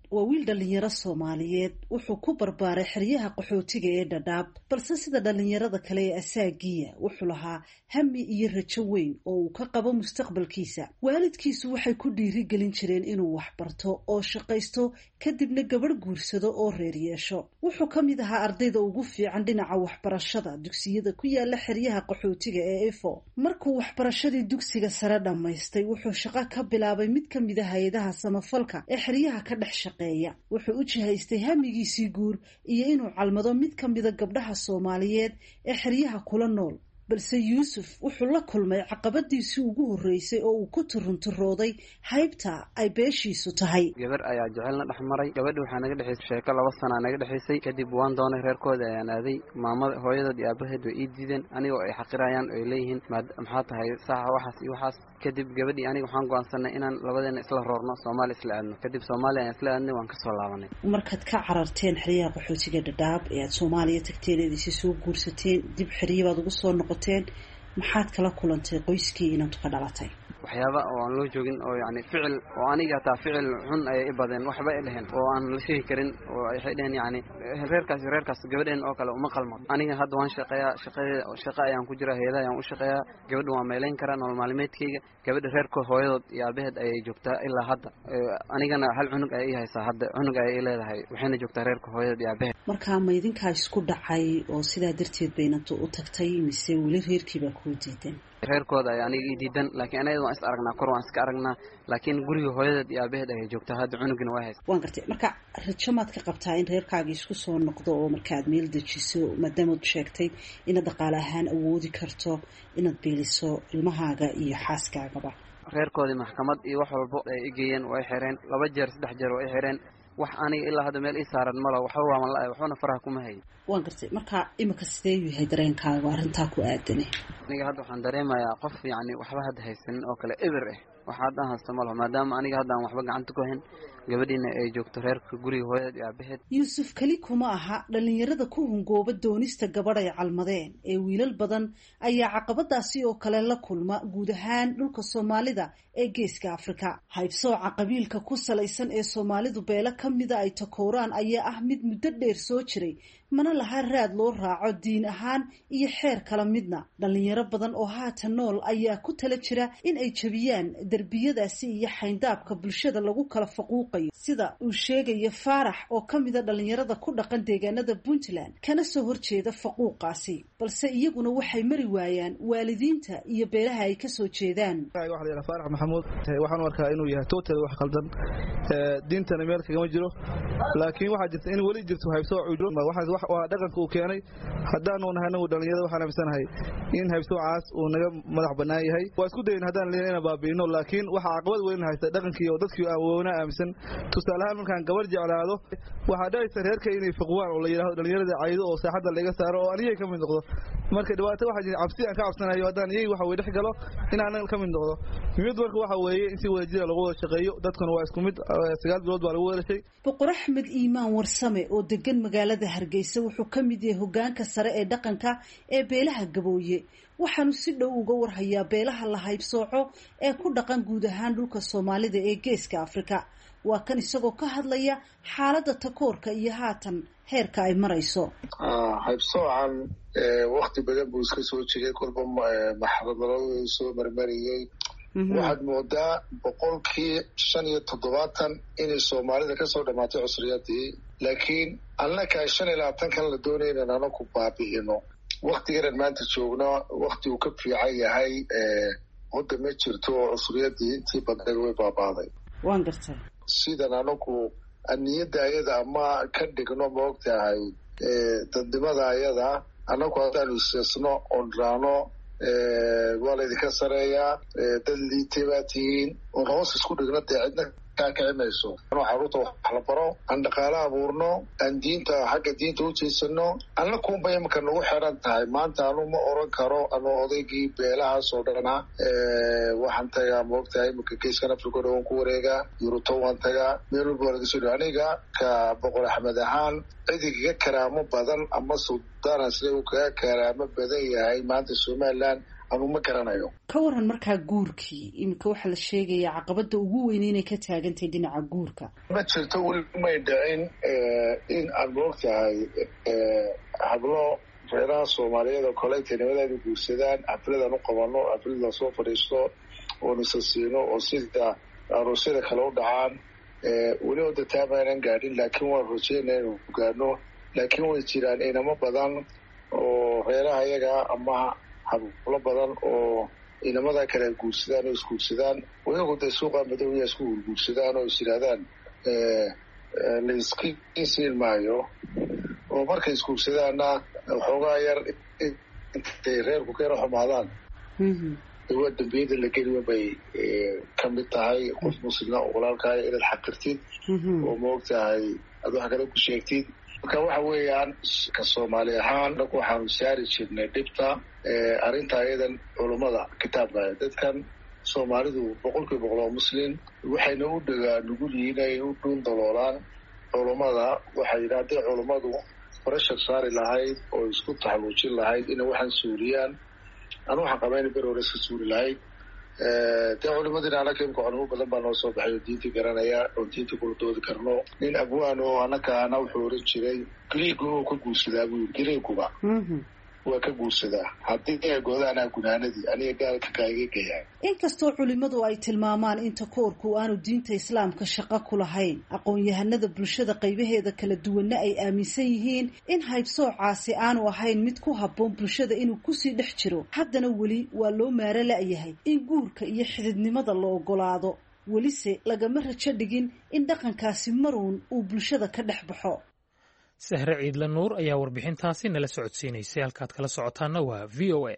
waa wiil dhallinyaro Soomaaliyeed wuxuu ku barbaaray xeryaha qaxootiga ee Dadaab balse sida dhallinyarada kale ee asaagiya wuxuu lahaa hami iyo rajo weyn oo uu ka qabo mustaqbalkiisa. Waalidkiisu waxay ku dhiirigelin jireen inuu wax barto oo shaqaysto kadibna gabadh guursado oo reer yeesho. Wuxuu ka mid ahaa ardayda ugu fiican dhinaca waxbarashada dugsiyada ku yaala xeryaha qaxootiga ee Ifo. Markuu waxbarashadii dugsiga sare dhamaystay wuxuu shaqo ka bilaabay mid ka mid ah hay'adaha samafalka ee xeryaha ka dhex shaqeeya. Wuxuu u jihaystay hamigiisii guur iyo inuu calmado mid ka mid ah gabdhaha Soomaaliyeed ee xeryaha kula nool. balse Yuusuf wuxuu la kulmay caqabadiisii ugu horeysay oo uu ku turunturooday haybta ay beeshiisu tahay. gabar ayaa jecelna dhaxmaray gabadhu waxa naga dhaxaysay sheeko laba sano naga dhaxaysay kadib waan doonay reerkooda ayaan aaday maamada hooyadood iyo aabaheed way ii diideen anigoo ay xaqirayaan oo ay leeyihiin maxaa tahay saaxa waxaas iyo waxaas kadib gabadhii aniga waxaan go'aansanay inaan labadeena isla roorno Soomaali isla aadno kadib Soomaaliya ayaan isla aadnay waan ka soo laabanay. markaad ka cararteen xeryaha qaxootiga Dadaab ee aad Soomaaliya tagteen ee si soo guursateen dib xeryaha ugu soo noqoteen maxaad kala kulantay qoyskii inaad ka dhalatay waxyaaba oo aan loo joogin oo yaani ficil oo aniga taa ficil xun ay ibadeen waxba ay lahayn oo aan la sheegi karin oo ay xidheen yaani reerkaas reerkaas gabadheen oo kale uma qalmo aniga hadda waan shaqeeyaa shaqada shaqa ayaan ku jira heedaha ayaan u shaqeeyaa gabadhu waa meelayn karaa nolol maalmeedkayga gabadha reerka hooyadood iyo aabaheed ayay joogtaa ilaa hadda anigana hal cunug ay haysaa hadda cunug ay leedahay waxayna joogtaa reerka hooyadood iyo aabaheed marka ma idinkaa isku dhacay oo sidaa darteed baynatu u tagtay mise weli reerkiiba ku diidan reerkooda ay aniga diidan laakiin anaga waan is aragnaa kor waan iska aragnaa laakiin guriga hooyadeed iyo aabaheed ay joogtaa hadda cunugina waa haysaa waan gartay marka rajo maad ka qabtaa in reerkaaga isku soo noqdo oo markaad meel dejiso maadaama aad sheegtay inaad dhaqaale ahaan awoodi karto inaad beeliso ilmahaaga iyo xaaskaagaba reerkoodii maxkamad iyo wax walba ay igeeyeen way xireen laba jeer saddex jeer way xireen wax aniga ilaa hadda meel ii saaran malo waxa waa man la waxna faraha kuma hay waan gartay marka imika sidee yahay dareenkaaga arinta ku aadan aniga hadda waxaan dareemayaa qof yaani waxba hadda haysan oo kale eber ah waxa hadda haysto malo maadaama aniga hadda aan waxba gacanta ku hayn gabadhiina ay joogto reerka guriga hooyadeed iyo aabaheed Yuusuf kali kuma aha dhalinyarada ku hungooba doonista gabadh ay calmadeen ee wiilal badan ayaa caqabadaasi oo kale la kulma guud ahaan dhulka Soomaalida ee geeska Afrika haybsooca qabiilka ku salaysan ee Soomaalidu beela kamida ay takooraan ayaa ah mid muddo dheer soo jiray mana laha raad loo raaco diin ahaan iyo xeer kala midna dhalinyaro badan oo haatan nool ayaa ku tala jira in ay jabiyaan darbiyadaasi iyo xayndaabka bulshada lagu kala faquuqayo sida uu sheegayo Faarax oo kamida dhalinyarada ku dhaqan deegaanada Puntland kana soo horjeeda faquuqaasi balse iyaguna waxay mari waayaan waalidiinta iyo beelaha ay ka soo jeedaan waxa la Faarax Maxamuud waxaan warkaa inuu yahay total wax qaldan diintana meel kaga jiro laakiin waxa jirta in wali jirto haybsooc waxa waa dhaqanka uu keenay hadaan uu nahay dhalinyarada waxaan aaminsanahay in haybsoocaas uu naga madax banaan yahay waa isku dayn hadaan leeyahay baabiino laakiin waxa caqabad weyn haysta dhaqankii iyo dadkii aan woona aaminsan tusaalaha markaan gabar jeclaado waxa dhaysa reerka inay fiqwaan oo la yiraahdo dhalinyarada caydo oo saaxada laga saaro oo aniga ka mid noqdo marka dhawaato waxa jira cabsi aan ka cabsanayo hadaan iyay waxa way dhex galo in aan ka mid noqdo mid warka waxa weeye in si wadajir lagu wada shaqeeyo dadkuna waa isku mid sagaal bilood baa lagu wada shay Boqor Axmed Iimaan Warsame oo degan magaalada Hargeysa wuxuu ka mid yahay hoggaanka sare ee dhaqanka ee beelaha Gabooye waxaanu si dhow uga warhayaa beelaha la haybsooco ee ku dhaqan guud ahaan dhulka Soomaalida ee geeska Afrika waa kan isagoo ka hadlaya xaaladda takoorka iyo haatan heerka ay marayso haybsoocan waqti badan buu iska soo jiray kolba maxamadaro soo marmariyay waxaad moodaa boqolkii shan iyo toddobaatan inay Soomaalida ka soo dhamaatay cusriyadii laakiin annaka shan iyo labaatan kan la doonayna inaan ku baabi'ino waqtigan maanta joogno waqti uu ka fiican yahay ee wada ma jirto cusriyadii intii badan way baabaaday waan gartay sidan anaku aniyada ayada ama ka dhigno moogtahay ee dadnimada ayada anaku hadaan isasno on raano ee waalidka sareeya dad liitibaatiin oo hoos isku dhigna cidna ka kacimayso anoo caruurta wax la baro aan dhaqaale abuurno aan diinta xagga diinta u jeesano alla kuunba imika nagu xiran tahay maanta anu ma oran karo anoo odaygii beelahaas oo dhana ee waxaan tagaa moogtahay imika geeskan Afrika oo ku wareega Yuruto waan tagaa meel walba laga soo aniga ka Boqor Axmed ahaan cidiga karaamo badan ama sultaan asla uu ka karaamo badan yahay maanta Soomaaliland anu ma garanayo. Ka waran markaa guurkii iminka waxaa la sheegayaa caqabada ugu weyn inay ka taagantahay dhinaca guurka. Ma jirto weli may dhicin in aan moogtahay hablo reeraha Soomaaliyeed oo kale teenadeeda guursadaan xafladan u qabano xaflada soo fadhiisto oo nisasiino oo sida aroosyada kale u dhacaan weli oo dadaamaynan gaadhin laakiin waan rajeynaa inuu gaadhno laakiin way jiraan inamo badan oo reeraha iyaga ama hablo badan oo inamada kale guursadaan oo isguursadaan iyagu dee suuqa madow iyo isku guursadaan oo is yidhaahdaan la iskiisiin maayo oo markay isguursadaanna waxoogaa yar intay reerku ka yaro xumaadaan waa dambiyada la geliyo bay ka mid tahay qof muslima oo walaalkaayo inaad xaqirtid oo maogtahay aad wax kale ku sheegtid marka waxa weeyaan ka Soomaali ahaan anagu waxaanu saari jirnay dhibta arrinta iyadan culummada kitaabka dadkan Soomaalidu boqolkiiba boqol oo muslim waxayna u dhagaa nugul yihiin ay u dhuun daloolaan culummada waxay yidhaahdeen culummadu pressure saari lahayd oo isku taxaluujin lahayd inay waxaan suuriyaan anu waxaan qabaa inay beri hore iska suuri lahayd dee culimadina anaka imka culimo badan baa noo soo baxay oo diintii garanaya oo diintii kula doodi karno nin abwaan oo anaka ana wuxuu oran jiray griigu oo ka guursadaa buu yiri griiguba waa ka guursadaa haddii ay goodaanaa gunaanadii aniga gaalka kaagegaya inkastoo culimadu ay tilmaamaan in takoorku aanu diinta islaamka shaqo ku lahayn aqoon-yahanada bulshada qaybaheeda kala duwanna ay aaminsan yihiin in haybsoocaasi aanu ahayn mid ku habboon bulshada inuu kusii dhex jiro haddana weli waa loo maaro la'yahay in guurka iyo xididnimada la ogolaado welise lagama rajo dhigin in dhaqankaasi maruun uu bulshada ka dhex baxo. Sahre Ciidla Nuur ayaa warbixintaasi nala socodsiinaysay halkaad kala socotaana waa V O A.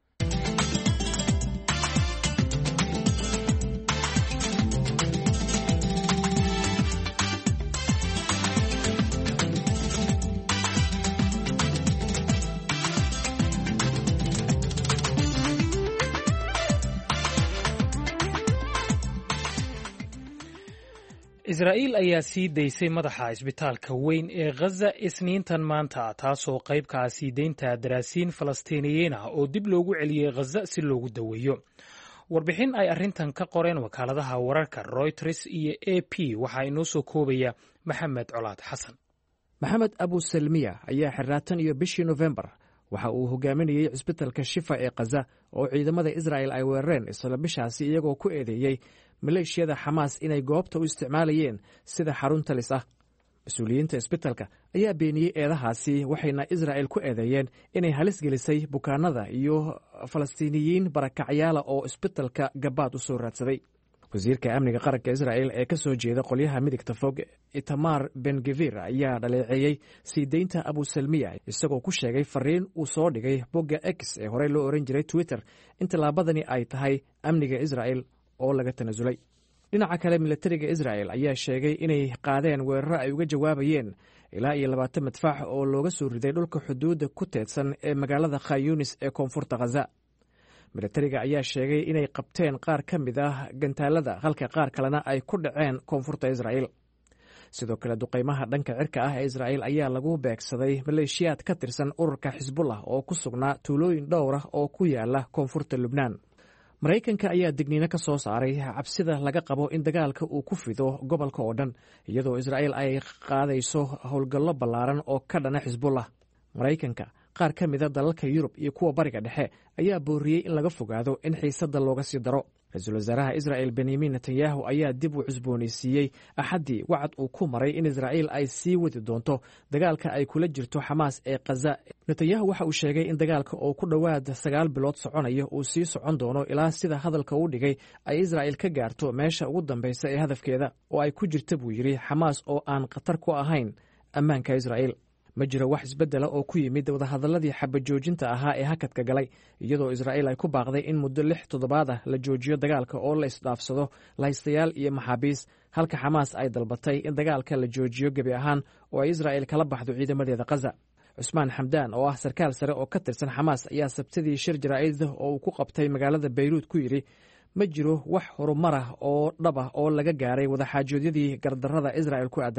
Israa'iil ayaa sii daysay madaxa isbitaalka weyn ee Gaza isniintan maanta taasoo qayb ka ah sii deynta daraasiin Falastiiniyiin ah oo dib loogu celiyey Gaza si loogu daweeyo. Warbixin ay arrintan ka qoreen wakaaladaha wararka Reuters iyo A P waxaa inoo soo koobaya Maxamed Colaad Xasan. Maxamed Abu Salmiya ayaa xirraatan iyo bishii November waxa uu hogaaminayay cisbitaalka Shifa ee Gaza oo ciidamada Israa'iil ay weerareen isla bishaasi iyagoo ku eedeeyay maleeshiyada Xamaas inay goobta u isticmaalayeen sida xarun talis ah. Mas-uuliyiinta isbitaalka ayaa beeniyey eedahaasi waxayna Israa'iil ku eedeeyeen inay halis gelisay bukaanada iyo Falastiiniyiin barakacyaala oo isbitaalka gabaad u soo raadsaday. wasiirka amniga qaranka Israa'iil ee ka soo jeeda qolyaha midigta fog Itamar Ben-Gvir ayaa dhaleeceeyey sii deynta Abu Salmiya isagoo ku sheegay fariin uu soo dhigay bogga X ee horey loo oran jiray Twitter in tallaabadani ay tahay amniga Israa'iil oo laga tanasulay. Dhinaca kale militariga Israa'iil ayaa sheegay inay qaadeen weeraro ay uga jawaabayeen ilaa iyo labaatan madfac oo looga soo riday dhulka xuduudda ku teedsan ee magaalada Khan Yunis ee koonfurta Gaza. Militariga ayaa sheegay inay qabteen qaar ka mid ah gantaalada halka qaar kalena ay ku dhaceen koonfurta Israa'iil. Sidoo kale duqeymaha dhanka cirka ah ee Israa'iil ayaa lagu beegsaday maleeshiyaad ka tirsan ururka Xisbullah oo ku sugnaa tuulooyin dhowr ah oo ku yaala koonfurta Lubnaan. Maraykanka ayaa digniino ka soo saaray cabsida laga qabo in dagaalka uu ku fido gobolka oo dhan iyadoo Israa'iil ay qaadayso howlgallo ballaaran oo ka dhana Xisbullah. Maraykanka qaar ka mida dalalka Yurub iyo kuwa bariga dhexe ayaa booriyey in laga fogaado in xiisadda looga sii daro. Ra-iisul wasaaraha Israa'iil Benyamin Netanyahu ayaa dib u cusboonaysiiyey axaddii wacad uu ku maray in Israa'iil ay sii wadi doonto dagaalka ay kula jirto Xamaas ee Gaza. Netanyahu waxa uu sheegay in dagaalka oo ku dhowaad sagaal bilood soconayo uu sii socon doono ilaa sida hadalka uu dhigay ay Israa'iil ka gaarto meesha ugu dambaysa ee hadafkeeda oo ay ku jirta buu yidhi Xamaas oo aan khatar ku ahayn ammaanka Israa'iil. ma jiro wax isbeddela oo ku yimid wadahadaladii xabajoojinta ahaa ee hakadka galay iyadoo Israa'iil ay ku baaqday in muddo lix toddobaad ah la joojiyo dagaalka oo la isdhaafsado lahaystayaal iyo maxaabiis halka Xamaas ay dalbatay in dagaalka la joojiyo gebi ahaan oo ay Israa'iil kala baxdo ciidamadeeda Gaza. Cusmaan Xamdaan oo ah sarkaal sare oo ka tirsan Xamaas ayaa sabtidii shir jaraa'id oo uu ku qabtay magaalada Beirut ku yidhi ma jiro wax horumar ah oo dhab ah oo laga gaaray wadaxaajoodyadii gardarrada Israa'iil ku aadanaa.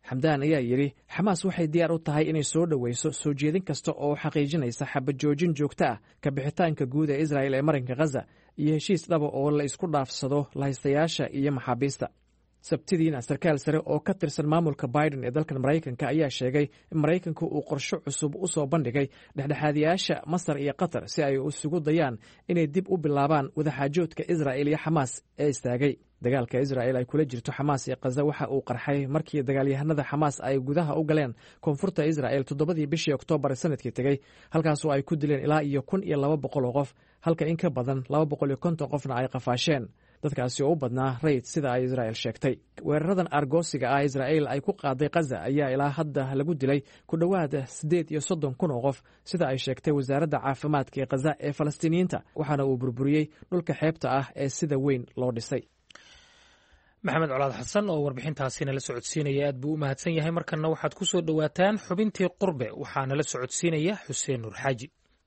xamdaan ayaa yidhi xamaas waxay diyaar u tahay inay soo dhoweyso soo jeedin kasta oo xaqiijinaysa xabajoojin joogto ah ka bixitaanka guud ee israa'il ee marinka khaza iyo heshiis dhaba oo la isku dhaafsado lahaystayaasha iyo maxaabiista. sabtidiina sarkaal sare oo ka tirsan maamulka biden ee dalkan maraykanka ayaa sheegay in maraykanku uu qorsho cusub u soo bandhigay dhexdhexaadiyaasha masar iyo qatar si ay isugu dayaan inay dib u bilaabaan wadaxaajoodka israa'il iyo xamaas ee istaagay. dagaalka israa'il ay kula jirto xamaas iyo khaza waxa uu qarxay markii dagaalyahanada xamaas ay gudaha u galeen koonfurta israa'il toddobadii bishii oktoobar sanadkii tegey, halkaasoo ay ku dileen ilaa iyo kun iyo laba boqol oo qof, halka in ka badan laba boqol iyo konton qofna ay qafaasheen, dadkaasi oo u badnaa rayd sida ay israa'il sheegtay. weeraradan argoosiga ah israa'il ay ku qaaday khaza ayaa ilaa hadda lagu dilay ku dhowaad siddeed iyo soddon kun oo qof sida ay sheegtay wasaaradda caafimaadka ee khaza ee falastiiniyiinta, waxaana uu burburiyey dhulka xeebta ah ee sida weyn loo dhisay. maxamed colaad xasan oo warbixintaasi nala socodsiinaya aad buu u mahadsan yahay. markanna waxaad ku soo dhowaataan xubintii qurbe, waxaa nala socodsiinaya xuseen nuur xaaji.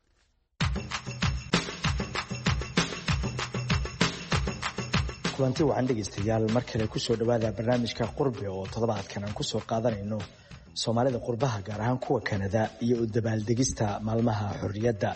kulanti wacan dhegaystayaal, mar kale ku soo dhowaada barnaamijka qurbe oo toddobaadkan aan ku soo qaadanayno soomaalida qurbaha, gaar ahaan kuwa kanada iyo u dabaaldegista maalmaha xorriyadda.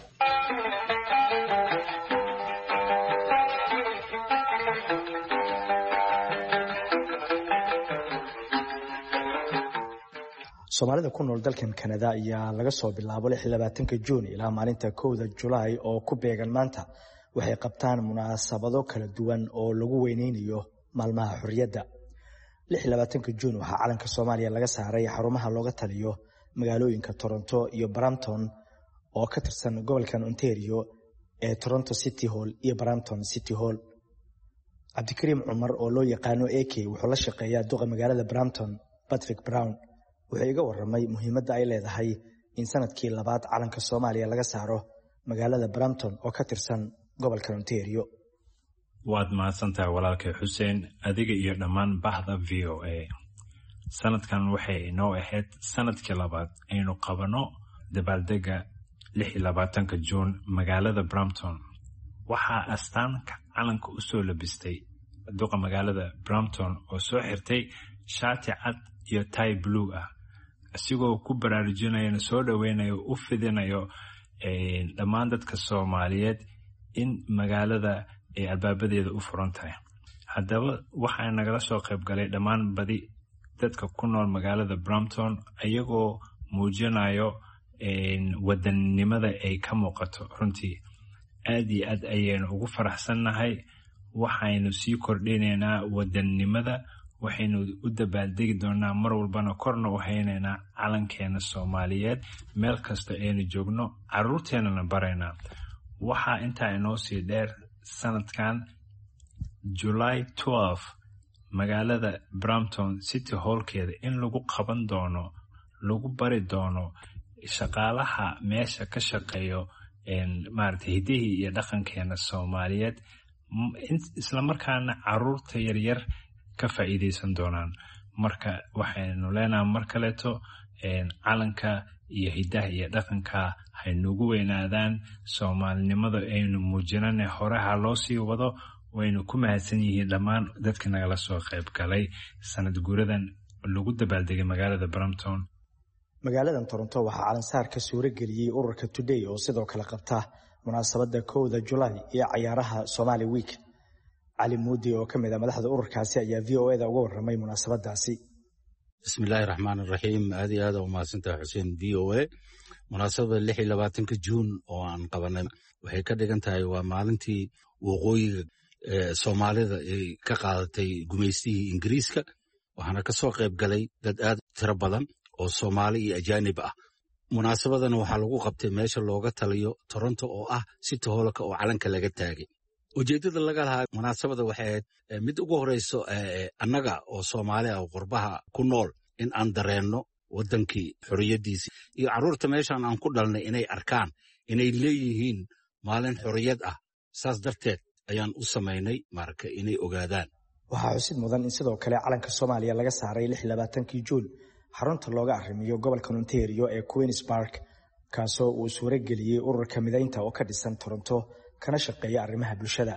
soomaalida ku nool dalkan kanada ayaa laga soo bilaabo lix iyo labaatanka juun ilaa maalinta kowda julaay oo ku beegan maanta waxay qabtaan munaasabado kala duwan oo lagu weyneynayo maalmaha xorriyadda. lix iyo labaatanka juun waxaa calanka soomaaliya laga saaray xarumaha looga taliyo magaalooyinka Toronto iyo Brampton oo ka tirsan gobolkan Ontario ee Toronto City Hall iyo Brampton City Hall. Cabdikariim Cumar oo loo yaqaano A K wuxuu la shaqeeyaa duqa magaalada Brampton, Patrick Brown, wuxuu iga warramay muhiimadda ay leedahay in sanadkii labaad calanka Soomaaliya laga saaro magaalada Brampton oo ka tirsan gobolka Ontario. waad mahadsantahay walaalkay Xuseen, adiga iyo dhammaan bahda V O A. sanadkan waxay inoo ahayd sanadkii labaad aynu qabano dabaaldega lix iyo labaatanka juun magaalada Brampton. waxaa astaanka calanka u soo labistay duqa magaalada Brampton oo soo xirtay shaati cad iyo tie blue ah, asigoo ku baraarujinaya soo dhaweynayo u fidinayo dhammaan dadka Soomaaliyeed in magaalada ay albaabadeeda u furan tahay. haddaba waxaa nagala soo qayb galay dhammaan badi dadka ku nool magaalada Brampton ayagoo muujinayo wadannimada ay ka muuqato. runtii aad iyo aad ayaynu ugu faraxsannahay, waxaynu sii kordhinaynaa wadannimada, waxaynu u dabaaldegi doonaa mar walbana korna u haynaynaa calankeena Soomaaliyeed meel kasta aynu joogno, carruurteennana baraynaa. waxaa intaa inoo sii dheer sanadkan July twelfth magaalada Brampton City Hallkeeda in lagu qaban doono, lagu bari doono shaqaalaha meesha ka shaqeeyo maaragtay hidihii iyo dhaqankeena Soomaaliyeed, isla markaana carruurta yaryar ka faa'iideysan doonaan. marka waxaynu leenahay mar kaleeto calanka iyo hidaha iyo dhaqanka haynugu weynaadaan, Soomaalinimada aynu muujinana horeha loo sii wado. waynu ku mahadsan yihiin dhammaan dadka nagala soo qayb galay sanad guuradan lagu dabaaldegay magaalada Brampton. magaaladan Toronto waxaa calansaar ka suura geliyey ururka Today oo sidoo kale qabta munaasabada kowda Julaay iyo ciyaaraha Somali Week. cali muudi oo ka mid ah madaxda ururkaasi ayaa V O A da uga warramay munaasabadaasi. bismillaahi raxmaani raxiim. aad iyo aad u mahadsantahay Xuseen. V O A munaasabada lix iyo labaatanka juun oo aan qabanay waxay ka dhigan tahay waa maalintii waqooyiga Soomaalida ay ka qaadatay gumaystihii Ingiriiska, waxaana ka soo qayb galay dad aad tiro badan oo Soomaali iyo ajaanib ah. munaasabadan waxaa lagu qabtay meesha looga taliyo Toronto oo ah City Hall-ka oo calanka laga taagay. ujeedada laga lahaa munaasabada waxay ahayd mid ugu horeyso annaga oo Soomaali ah oo qurbaha ku nool in aan dareenno wadankii xorriyadiisii iyo carruurta meeshan aan ku dhalnay inay arkaan inay leeyihiin maalin xorriyad ah. saas darteed ayaan u samaynay marka inay ogaadaan. waxaa xusid mudan in sidoo kale calanka Soomaaliya laga saaray lix iyo labaatankii juun xarunta looga arrimiyo gobolka Ontario ee Queen's Park, kaasoo uu suura geliyey ururka midaynta oo ka dhisan Toronto kana shaqeeya arrimaha bulshada.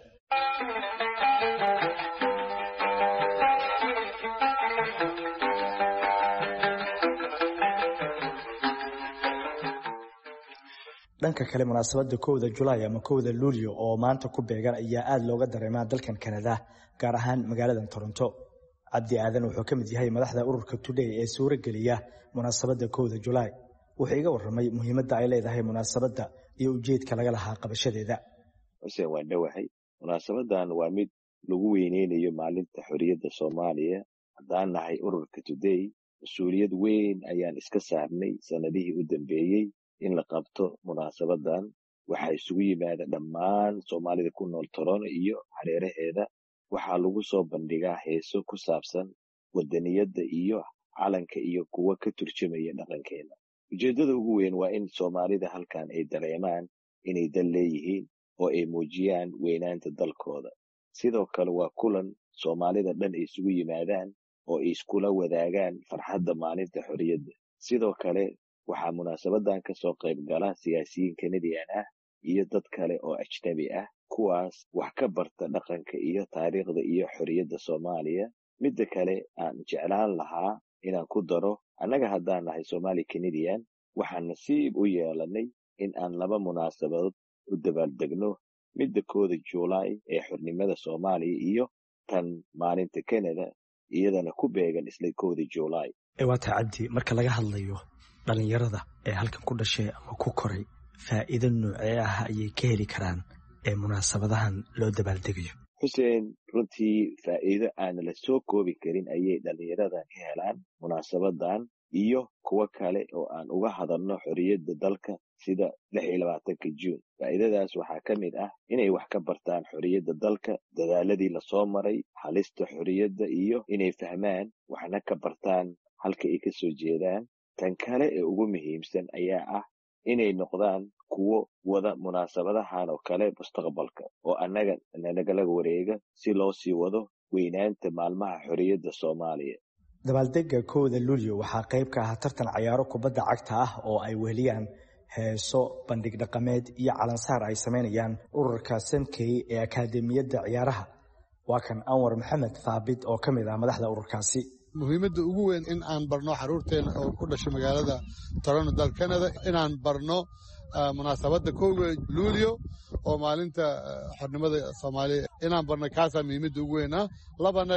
dhanka kale munaasabada kowda julaay ama kowda luulyo oo maanta ku beegan ayaa aad looga dareemaa dalkan Kanada gaar ahaan magaalada Toronto. Cabdi Aadan wuxuu ka mid yahay madaxda ururka Today ee suura geliya munaasabada kowda julaay. Wuxuu iga warramay muhiimadda ay leedahay munaasabada iyo ujeedka laga lahaa qabashadeeda. Xuseen waan dhawahay. Munaasabadan waa mid lagu weyneynayo maalinta xorriyadda Soomaaliya. Haddaan nahay ururka Today, mas'uuliyad weyn ayaan iska saarnay sanadihii u dambeeyay in la qabto munaasabadan. Waxaa isugu yimaada dhammaan Soomaalida ku nool Toronto iyo hareeraheeda. Waxaa lagu soo bandhigaa heeso ku saabsan wadaniyadda iyo calanka iyo kuwa ka turjumaya dhaqankeena. Ujeeddada ugu weyn waa in Soomaalida halkan ay dareemaan inay dal leeyihiin oo ay muujiyaan weynaanta dalkooda. Sidoo kale waa kulan Soomaalida dhan ay isugu yimaadaan oo ay iskula wadaagaan farxadda maalinta xorriyadda. Sidoo kale waxaa munaasabadan ka soo qayb gala siyaasiyiin Kanadiyan ah iyo dad kale oo ajnabi ah, kuwaas wax ka barta dhaqanka iyo taariikhda iyo xorriyadda Soomaaliya. Midda kale aan jeclaan lahaa inaan ku daro, annaga haddaan nahay Somali Canadian, waxaan nasiib u yeelanay in aan laba munaasabadood u dabaaldegno, midda kowda Juulaay ee xornimada Soomaaliya iyo tan maalinta Canada iyadana ku beegan isla kowda Juulaay. Ewaata Cabdi, marka laga hadlayo dhalinyarada ee halkan ku dhashay ama ku koray, faa'iido noocee ah ayay ka heli karaan ee munaasabadahan loo dabaaldegayo? Xuseen, runtii faa'iido aan la soo koobi karin ayay dhalinyaradan ka helaan munaasabadan iyo kuwa kale oo aan uga hadalno xorriyadda dalka sida lix iyo labaatanka Juun. Faa'iidadaas waxaa ka mid ah inay wax ka bartaan xorriyadda dalka, dadaaladii lasoo maray, halista xorriyadda iyo inay fahmaan waxna ka bartaan halka ay ka soo jeedaan. Tan kale ee ugu muhiimsan ayaa ah inay noqdaan kuwo wada munaasabadahan oo kale mustaqbalka oo annaga nagala wareega si loo sii wado weynaanta maalmaha xorriyadda Soomaaliya. Dabaaldega kowda Luulyo waxaa qayb ka ah tartan ciyaaro kubadda cagta ah oo ay weheliyaan heeso, bandhig dhaqameed iyo calansaar ay sameynayaan ururka Sankey ee akaademiyadda ciyaaraha. Waa kan Anwar Maxamed Thaabit oo ka mid ah madaxda ururkaasi. muhiimadda ugu weyn in aan barno xaruurteena oo ku dhashay magaalada Toronto dalka Canada, inaan barno munaasabadda kowda Luulyo oo maalinta xornimada Soomaaliya, inaan barno kaasa muhiimadda ugu weyn ah. labana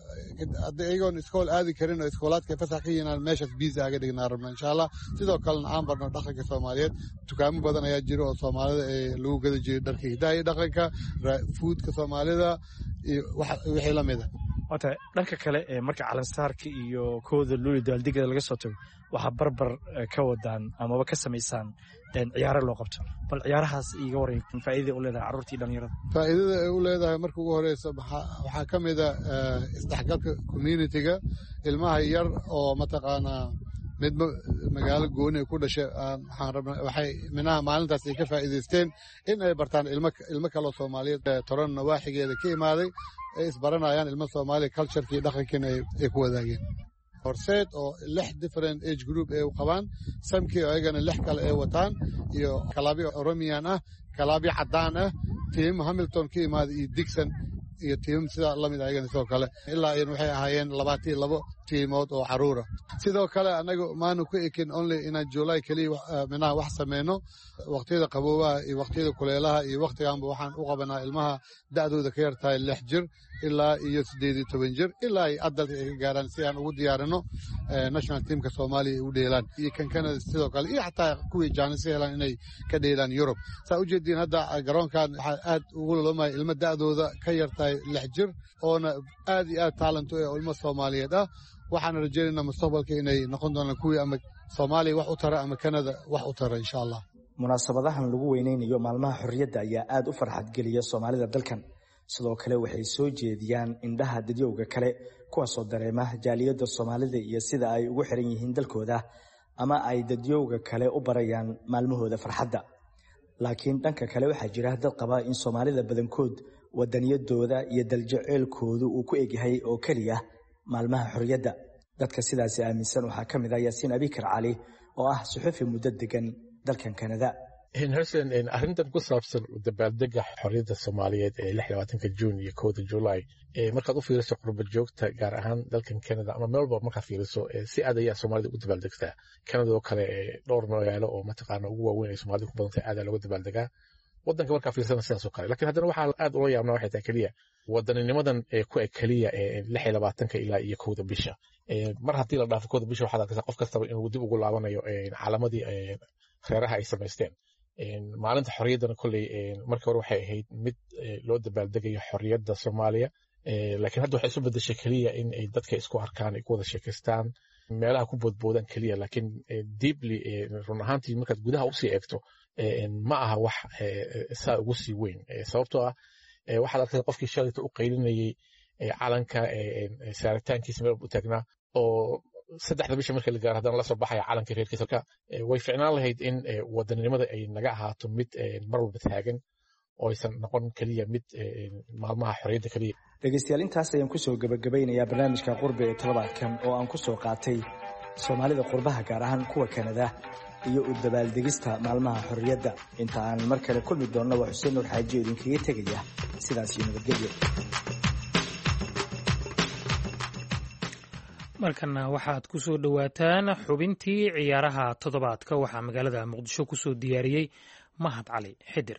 ayagoon iskool aadi karin oo iskoolaadka fasax ka yihiin meeshaas biisa aga dhignaa rabna insha Allah. Sidoo kalena aan barno dhaqanka Soomaaliyeed. Dukaamo badan ayaa jira oo Soomaalida ee lagu gada jiray dharka hidaha iyo dhaqanka, foodka Soomaalida iyo wixii la mid ah. Wata dhanka kale ee marka calansaarka iyo kowda Luulyo dabaaldegada laga soo tago, waxaa barbar ka wadaan amaba ka samaysaan ciyaaro loo qabto. Bal ciyaarahaas iga waran faa'iidada u leedahay carruurtii dhalinyarada. Faa'iidada ay u leedahay marka ugu horeysa waxaa ka mid ah isdhexgalka community-ga, ilmaha yar oo mataqaanaa mid magaalo gooni ku dhashay. Waxaan rabnaa waxay minaha maalintaas ay ka faa'iidaysteen in ay bartaan ilmo ilmo kale oo Soomaaliyeed Toronto nawaaxigeeda ka imaaday, ay isbaranayaan ilmo Soomaali culture-kii dhaqankiina ay ku wadaageen. Horseed oo lix different age group ay u qabaan, Samkey oo ayagana lix kale ay wataan, iyo kalaabyo Oromian ah, kalaabyo cadaan ah, tiim Hamilton ka imaaday iyo Dixon iyo tiim sida lamid ayagana sidoo kale. Ilaa in waxay ahaayeen labaatan iyo labo tiimood oo caruura. Sidoo kale anaga maanu ku ekin only inaan July kaliya minaha wax sameyno, waqtiyada qaboobaha iyo waqtiyada kuleelaha iyo waqtigaanba waxaan u qabanaa ilmaha da'dooda ka yar tahay lix jir ilaa iyo siddeed iyo toban jir ilaa ay adalka ay ka gaaraan si aan ugu diyaarino national teamka Soomaaliya ay u dheelaan, iyo kan Canada sidoo kale, iyo xataa kuwii jaanis helaan inay ka dheelaan Europe. Saa u jeediin hadda garoonkan waxaa aad ugu lulumaya ilmo da'dooda ka yar tahay lix jir oona aad iyo aad talent u ah ilmo Soomaaliyeed ah. waxaan rajaynaynaa mustaqbalka inay noqon doonaan kuwii ama Soomaaliya wax u tara ama Canada wax u tara insha Allah. Munaasabadahan lagu weyneynayo maalmaha xorriyadda ayaa aad u farxad geliya Soomaalida dalkan. Sidoo kale waxay soo jeediyaan indhaha dadyowga kale kuwaasoo dareema jaaliyadda Soomaalida iyo sida ay ugu xiran yihiin dalkooda ama ay dadyowga kale u barayaan maalmahooda farxadda. Laakiin dhanka kale waxaa jira dad qaba in Soomaalida badankood wadaniyadooda iyo daljaceelkoodu uu ku egyahay oo kaliya maalmaha xorriyadda. Dadka sidaasi aaminsan waxaa ka mid ah Yaasiin Abikar Cali oo ah suxufi muddo degan dalkan Canada. Hussein, arrintan ku saabsan dabaaldega xorriyadda Soomaaliyeed ee lix iyo labaatanka Juun iyo kowda July markaad u fiiriso qurba joogta gaar ahaan dalkan Canada ama meelba markaad fiiriso si aad ayaa Soomaalida ugu dabaaldegtaa. Canada oo kale dhowr magaalo oo mataqaana ugu waaweyn ay Soomaalida ku badan tahay aad looga dabaaldegaa. Wadanka markaa fiirsana sidaas oo kale. Laakiin haddana waxaa aad ula yaabnaa waxay tahay kaliya wadanninimadan ee ku eg kaliya lix iyo labaatanka ilaa iyo kowda bisha. Mar haddii la dhaafo kowda bisha waxaad arkaysaa qof kastaba inuu dib ugu laabanayo calamadii reeraha ay samaysteen. maalinta xorriyaddana kolley markii hore waxay ahayd mid loo dabaaldegayo xorriyadda Soomaaliya laakiin hadda waxay isu bedeshay kaliya in ay dadka isku arkaan ay ku wada sheekaystaan meelaha ku boodboodaan kaliya laakiin deeply run ahaantii markaad gudaha usii eegto ma aha wax saa ugu sii weyn sababtoo ah waxaad arkaysaa qofkii shalayta u qaylinayay calanka saaritaankiisa meel u taagnaa oo saddexda bisha marka la gaaro haddana la soo baxaya calanka reerkiisa ka way ficnaan lahayd in wadanimada ay naga ahaato mid mar walba taagan oo aysan noqon kaliya mid maalmaha xorriyadda kaliya. dhegeystayaal intaas ayaan kusoo gabagabeynayaa barnaamijka qurbe ee toddobaadkan oo aan kusoo qaatay soomaalida qurbaha gaar ahaan kuwa Kanada iyo u dabaaldegista maalmaha xorriyadda. inta aan mar kale kulmi doonno waa Xuseen Nuur Xaaji idinkaga tegaya sidaas iyo nabadgelyo. markana waxaad ku soo dhawaataan xubintii ciyaaraha toddobaadka waxaa magaalada Muqdisho ku soo diyaariyey Mahad Cali Xidir.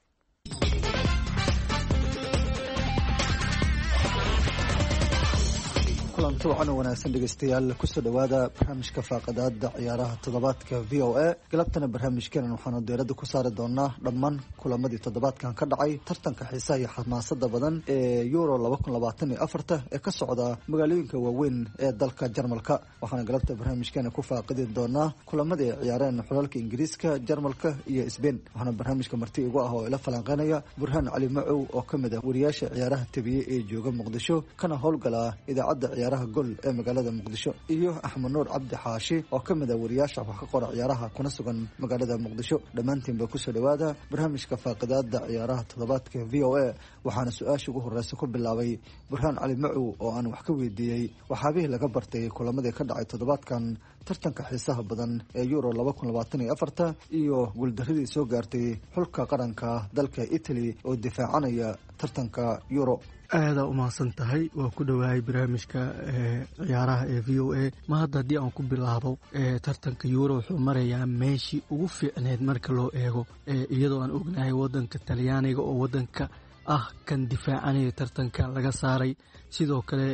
kulanti wacan wanaagsan dhegeystayaal kusoo dhawaada barnaamijka faaqadaada ciyaaraha toddobaadka V O A. galabtana barnaamijkeena waxaanu diiradda ku saari doonaa dhammaan kulamadii toddobaadkan ka dhacay tartanka xiisaha iyo xamaasada badan ee Euro laba kun labaatan iyo afar ee ka socda magaalooyinka waaweyn ee dalka Jarmalka. waxaana galabta barnaamijkeena ku faaqidi doonaa kulamadii ay ciyaareen xulalka Ingiriiska, Jarmalka iyo Spain. waxaana barnaamijka marti ugu ah oo ila falanqeynaya Burhaan Cali Macow oo kamid ah wariyaasha ciyaaraha tabiyey ee jooga Muqdisho kana howlgala idaacadda ciyaaraha gol ee magaalada Muqdisho, iyo Axmed Nuur Cabdi Xaashi oo kamid ah wariyaasha wax ka qora ciyaaraha kuna sugan magaalada Muqdisho. dhammaantiin ba ku soo dhawaada barnaamijka faaqadaada ciyaaraha toddobaadka V O A. waxaana su-aasha ugu horeysa ku bilaabay Burhaan Cali Macow oo aan wax ka weydiiyey waxaabihii laga bartay kulamadii ka dhacay toddobaadkan tartanka xiisaha badan ee Euro laba kun labaatan iyo afar iyo guuldaradii soo gaartay xulka qaranka dalka Italy oo difaacanaya tartanka Euro. aada u mahadsan tahay. waa ku dhowahay barnaamijka ciyaaraha ee V O A. ma hadda haddii aan ku bilaabo tartanka Euro wuxuu marayaa meeshii ugu fiicneed marka loo eego iyadoo aan ognahay wadanka Talyaaniga oo wadanka ah kan difaacanaya tartanka laga saaray, sidoo kale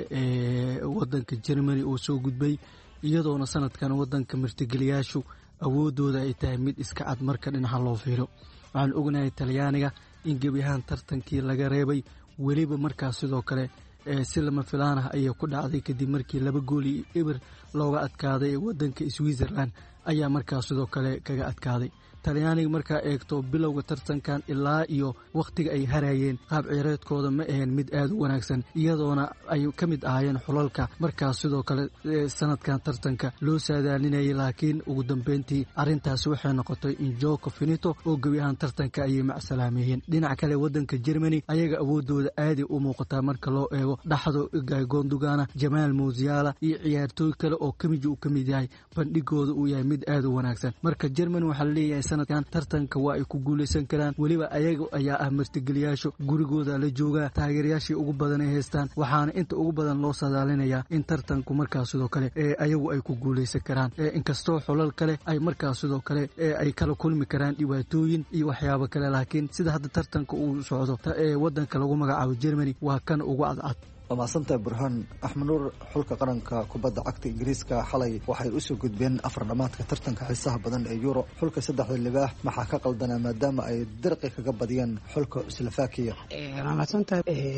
wadanka Germany oo soo gudbay, iyadoona sanadkan wadanka martigeliyaashu awoodooda ay tahay mid iska cad marka dhinaca loo fiiro. waxaan ognahay Talyaaniga in gebi ahaan tartankii laga reebay, weliba markaas sidoo kale si lama filaan ah ayay ku dhacday kadib markii laba gool iyo eber looga adkaaday wadanka Switzerland ayaa markaas sidoo kale kaga adkaaday. Talyaaniga markaa eegto bilowga tartankan ilaa iyo waqtiga ay harayeen qaab ciyaareedkooda ma ahayn mid aad u wanaagsan, iyadoona ay ka mid ahaayeen xulalka markaas sidoo kale sanadkan tartanka loo saadaalinayay. laakiin ugu dambeyntii arrintaasi waxay noqotay in Joao Finito oo gebi ahaan tartanka ayay macsalaameeyeen. dhinaca kale wadanka Germany ayaga awoodooda aaday u muuqataa marka loo eego dhaxdo Ilkay Gundogan, Jamal Musiala iyo ciyaartooy kale oo kamid uu kamid yahay bandhigooda uu yahay mid aad u wanaagsan. marka Germany waxa la leeyahay sanadkan tartanka waa ay ku guuleysan karaan, weliba ayaga ayaa ah martigeliyaashu gurigooda la jooga, taageerayaashii ugu badan ay haystaan, waxaana inta ugu badan loo sadaalinayaa in tartanku markaas sidoo kale ee ayagu ay ku guuleysan karaan. inkastoo xulal kale ay markaas sidoo kale ee ay kala kulmi karaan dhibaatooyin iyo waxyaabo kale, laakiin sida hadda tartanka uu socdo ee wadanka lagu magacaabo Germany waa kan ugu cadcad. wamaasanta Burhaan. Axmed Nuur, xulka qaranka kubadda cagta Ingiriiska xalay waxay u soo gudbeen afar dhamaadka tartanka xiisaha badan ee Euro. xulka saddexda libaax maxaa ka qaldanaa maadaama ay dirqi kaga badiyeen xulka Slovakia? wamaasanta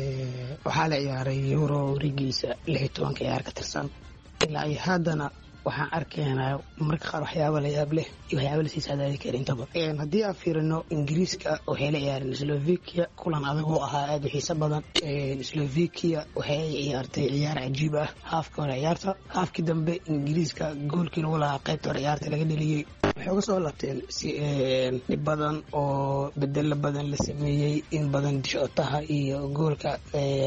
waxaa la ciyaaray Euro rigiisa lix iyo toban ciyaar ka tirsan ilaa iyo haddana waxaan arkaynaa marka qaar waxyaabo la yaab leh iyo waxyaabo la sii saadaali kara intaba. haddii aan fiirino Ingiriiska waxay la ciyaareen Slovakia kulan adag oo ahaa aad u xiiso badan. Slovakia waxay ciyaartay ciyaar cajiib ah haafka hore ciyaarta. haafkii dambe Ingiriiska goolkii lagu lahaa qaybta hore ciyaarta laga dheliyey waxay uga soo laabteen si dhib badan oo bedelo badan la sameeyey in badan dishootaha iyo goolka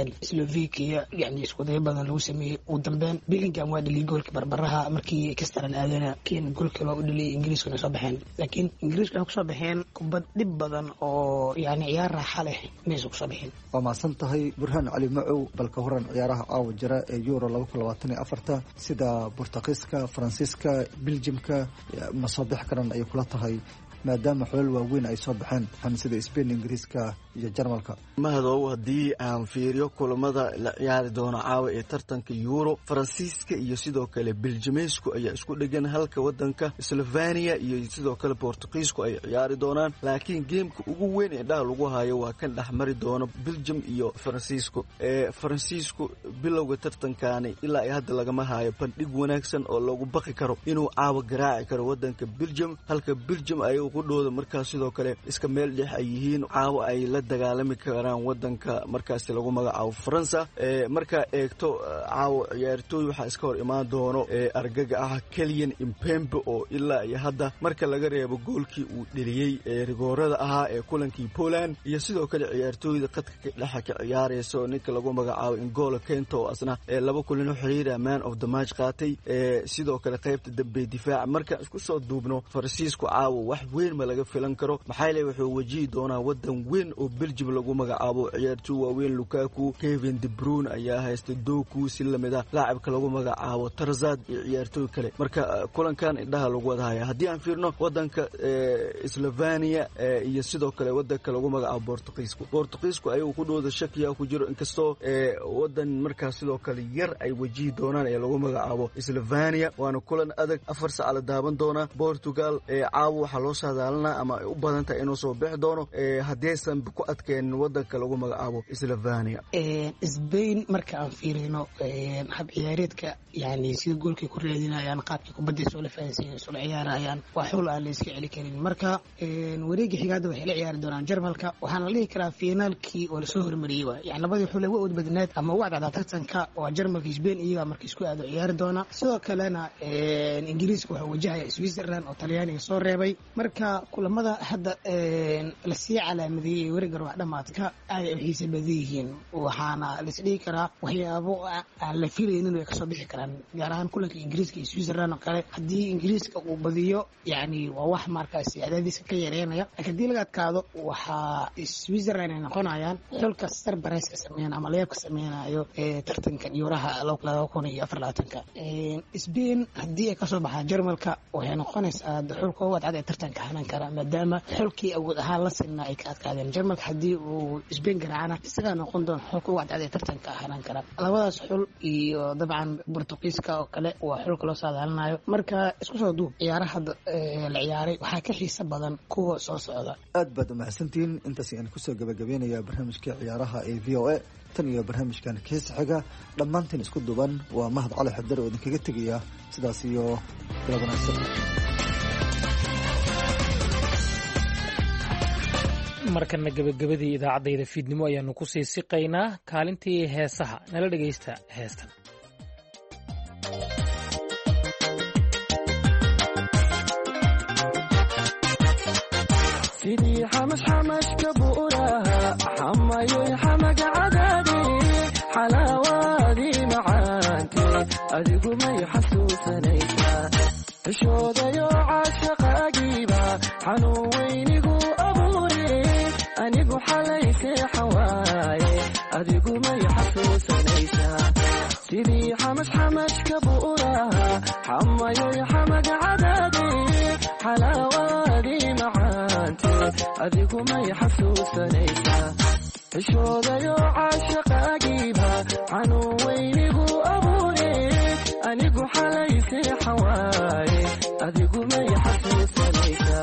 Slovakia yani isku day badan lagu sameeyey ugu dambeyn Bellingham waa dhaliyay goolka barbaraha markii Castaran aadana keen goolka waa u dhaliyay Ingiriiskuna soo baxeen laakiin Ingiriiska ku soo baxeen kubad dhib badan oo yani ciyaar raaxo leh meesha ku soo baxeen waa maasan tahay Burhaan Cali Macow balka horan ciyaaraha caawa jira ee Euro laba kun labaatan iyo afar sida Portugiiska Faransiiska Belgiumka ma soo bixi karaan ay kula tahay maadaama xulal waaweyn ay soo baxeen sida Spain Ingiriiska iyo Jarmalka mahadow haddii aan fiiriyo kulamada la ciyaari doono caawa ee tartanka Euro Faransiiska iyo sidoo kale Belgiumsku ayaa isku dhagan halka wadanka Slovenia iyo sidoo kale Portugiisku ay ciyaari doonaan laakiin geemka ugu weyn ee dhaal lagu hayo waa kan dhaxmari doono Belgium iyo Faransiisku ee Faransiisku bilowga tartankaani ilaa ay hadda laga hayo bandhig wanaagsan oo lagu baqi karo inuu caawa garaaci karo wadanka Belgium halka Belgium ay ugu dhoodo markaas sidoo kale iska meel dhex ay yihiin caawa ay la dagaalami karaan wadanka markaas lagu magacaabo Faransa ee marka eegto caawa ciyaartooy waxa iska hor imaan doono ee argaga ah Kylian Mbappe oo ilaa iyo hadda marka laga reebo goolkii uu dhaliyay ee rigoorada ahaa ee kulankii Poland iyo sidoo kale ciyaartooyda qadka dhexe ka ciyaarayso ninka lagu magacaabo N'Golo Kante oo asna ee laba kulan xiriir man of the match qaatay ee sidoo kale qaybta dambe difaac marka isku soo duubno Faransiisku caawa wax weyn ma laga filan karo maxay leeyahay wuxuu wajihi doonaa wadan weyn oo Belgium lagu magacaabo ciyaartooy waaweyn Lukaku Kevin De Bruyne ayaa haysta Doku si lamida laacibka lagu magacaabo Tarzad iyo ciyaartooy kale marka kulankan indhaha lagu wadahay haddii aan fiirno wadanka Slovenia iyo sidoo kale wadanka lagu magacaabo Portugiisku Portugiisku ayuu ku dhooda shakiya ku jiro inkastoo wadan markaas sidoo kale yar ay wajihi doonaan ee lagu magacaabo Slovenia waana kulan adag afar saac la daaban doona Portugal ee caawa waxa loo saadaalna ama u badan tahay inuu soo bixi doono ee hadeesan ku adkeen wadanka lagu magacaabo Slovenia ee Spain marka aan fiirino ee hab ciyaareedka yani sida goolkii ku reedinayaan qaabkii kubadda soo la fahansiin soo ciyaarayaan wax xul aan la iska celi karin marka ee wareegga xigaada waxay la ciyaari doonaan Jarmalka waxaan la dhihi karaa finaalkii oo la soo hormariyay waa yani labadii xul ee u badnayd ama wacda tartanka oo Jarmalka Spain iyaga markii isku aado ciyaari doona sidoo kalena ee Ingiriiska waxa wajahaya Switzerland oo Talyaaniga soo reebay marka kulamada hadda ee la sii calaamadiyay wareegga wax dhamaadka ay xiisa badiyeen waxaana la isdhihi karaa waxyaabo aan la filaynin inay ka soo bixi karaan gaar ahaan kulanka Ingiriiska iyo Switzerland oo kale haddii Ingiriiska uu badiyo yani waa wax markaas cadaadiska ka yareynaya haddii laga adkaado waxa Switzerland ay noqonayaan xulka sarbareys ka sameeyaan ama leeb ka sameeyayo ee tartanka Euraha laba kun iyo afar iyo labaatan ee Spain haddii ay ka soo baxaan Jarmalka waxay noqonaysaa xulka ugu cad ee tartanka hanan kara maadaama xulkii awood ahaan la sinna ay ka adkaadeen Jarmalka haddii uu Spain garaacana isaga noqon doon xulka ugu cad ee tartanka hanan kara labadaas xul iyo dabcan Portugiiska oo kale waa xulka loo saadaalinayo marka isku soo duub ciyaaraha la ciyaaray waxa ka xiisa badan kuwa soo socda aad baad mahadsantiin intaas aan ku soo gabagabeynaya barnaamijka ciyaaraha ee V O A tan iyo barnaamijkan kiisa xiga dhammaantiin isku duuban waa Mahad Cali Xadar oo idinkaga tegaya sidaas iyo kala wanaagsan markana gabagabadii idaacadayda fiidnimo ayaanu ku sii siqaynaa kaalintii heesaha nala dhagaysta heestan sidii xamash xamashka buuraha xamayoy xamaga cadaadi xalaawaadii macaante adigu may xasuusanaysaa cishoodayo caashaqaagiiba xanuun weynigu abuure anigu xalay seexan waaye adigu may xasuusanaysaa sidii xamash xamashka buuraha xamayoy xamaga cadaadi xalaawaadii macaante adigu may xasuusanaysaa cishoodayo caashaqaagiiba xanuun weynigu abuure anigu xalay seexan waaye adigu may xasuusanaysaa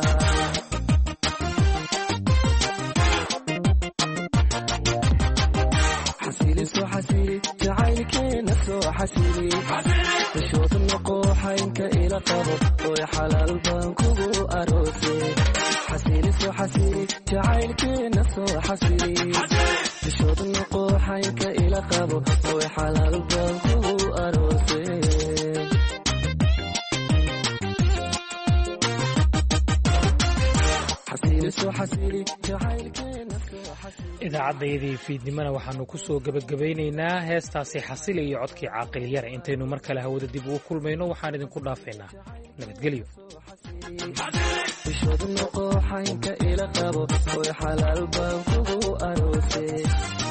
xasili soo xasili jacaylkeena soo xasili xishood noqo xaynka ila qabo oy xalaal baan kugu aroose xasili soo xasili jacaylkeena soo xasili xishood noqo xaynka ila qabo oy xalaal baan kugu aroose idaacaddaydii fiidnimana waxaanu ku soo gebagabaynaynaa heestaasi xasili iyo codkii caaqil yare intaynu mar kale hawada dib ugu kulmayno waxaan idinku dhaafaynaa nabadgelyo bishooda noqo xaynka ila qabo oy xalaal baan kugu aroosay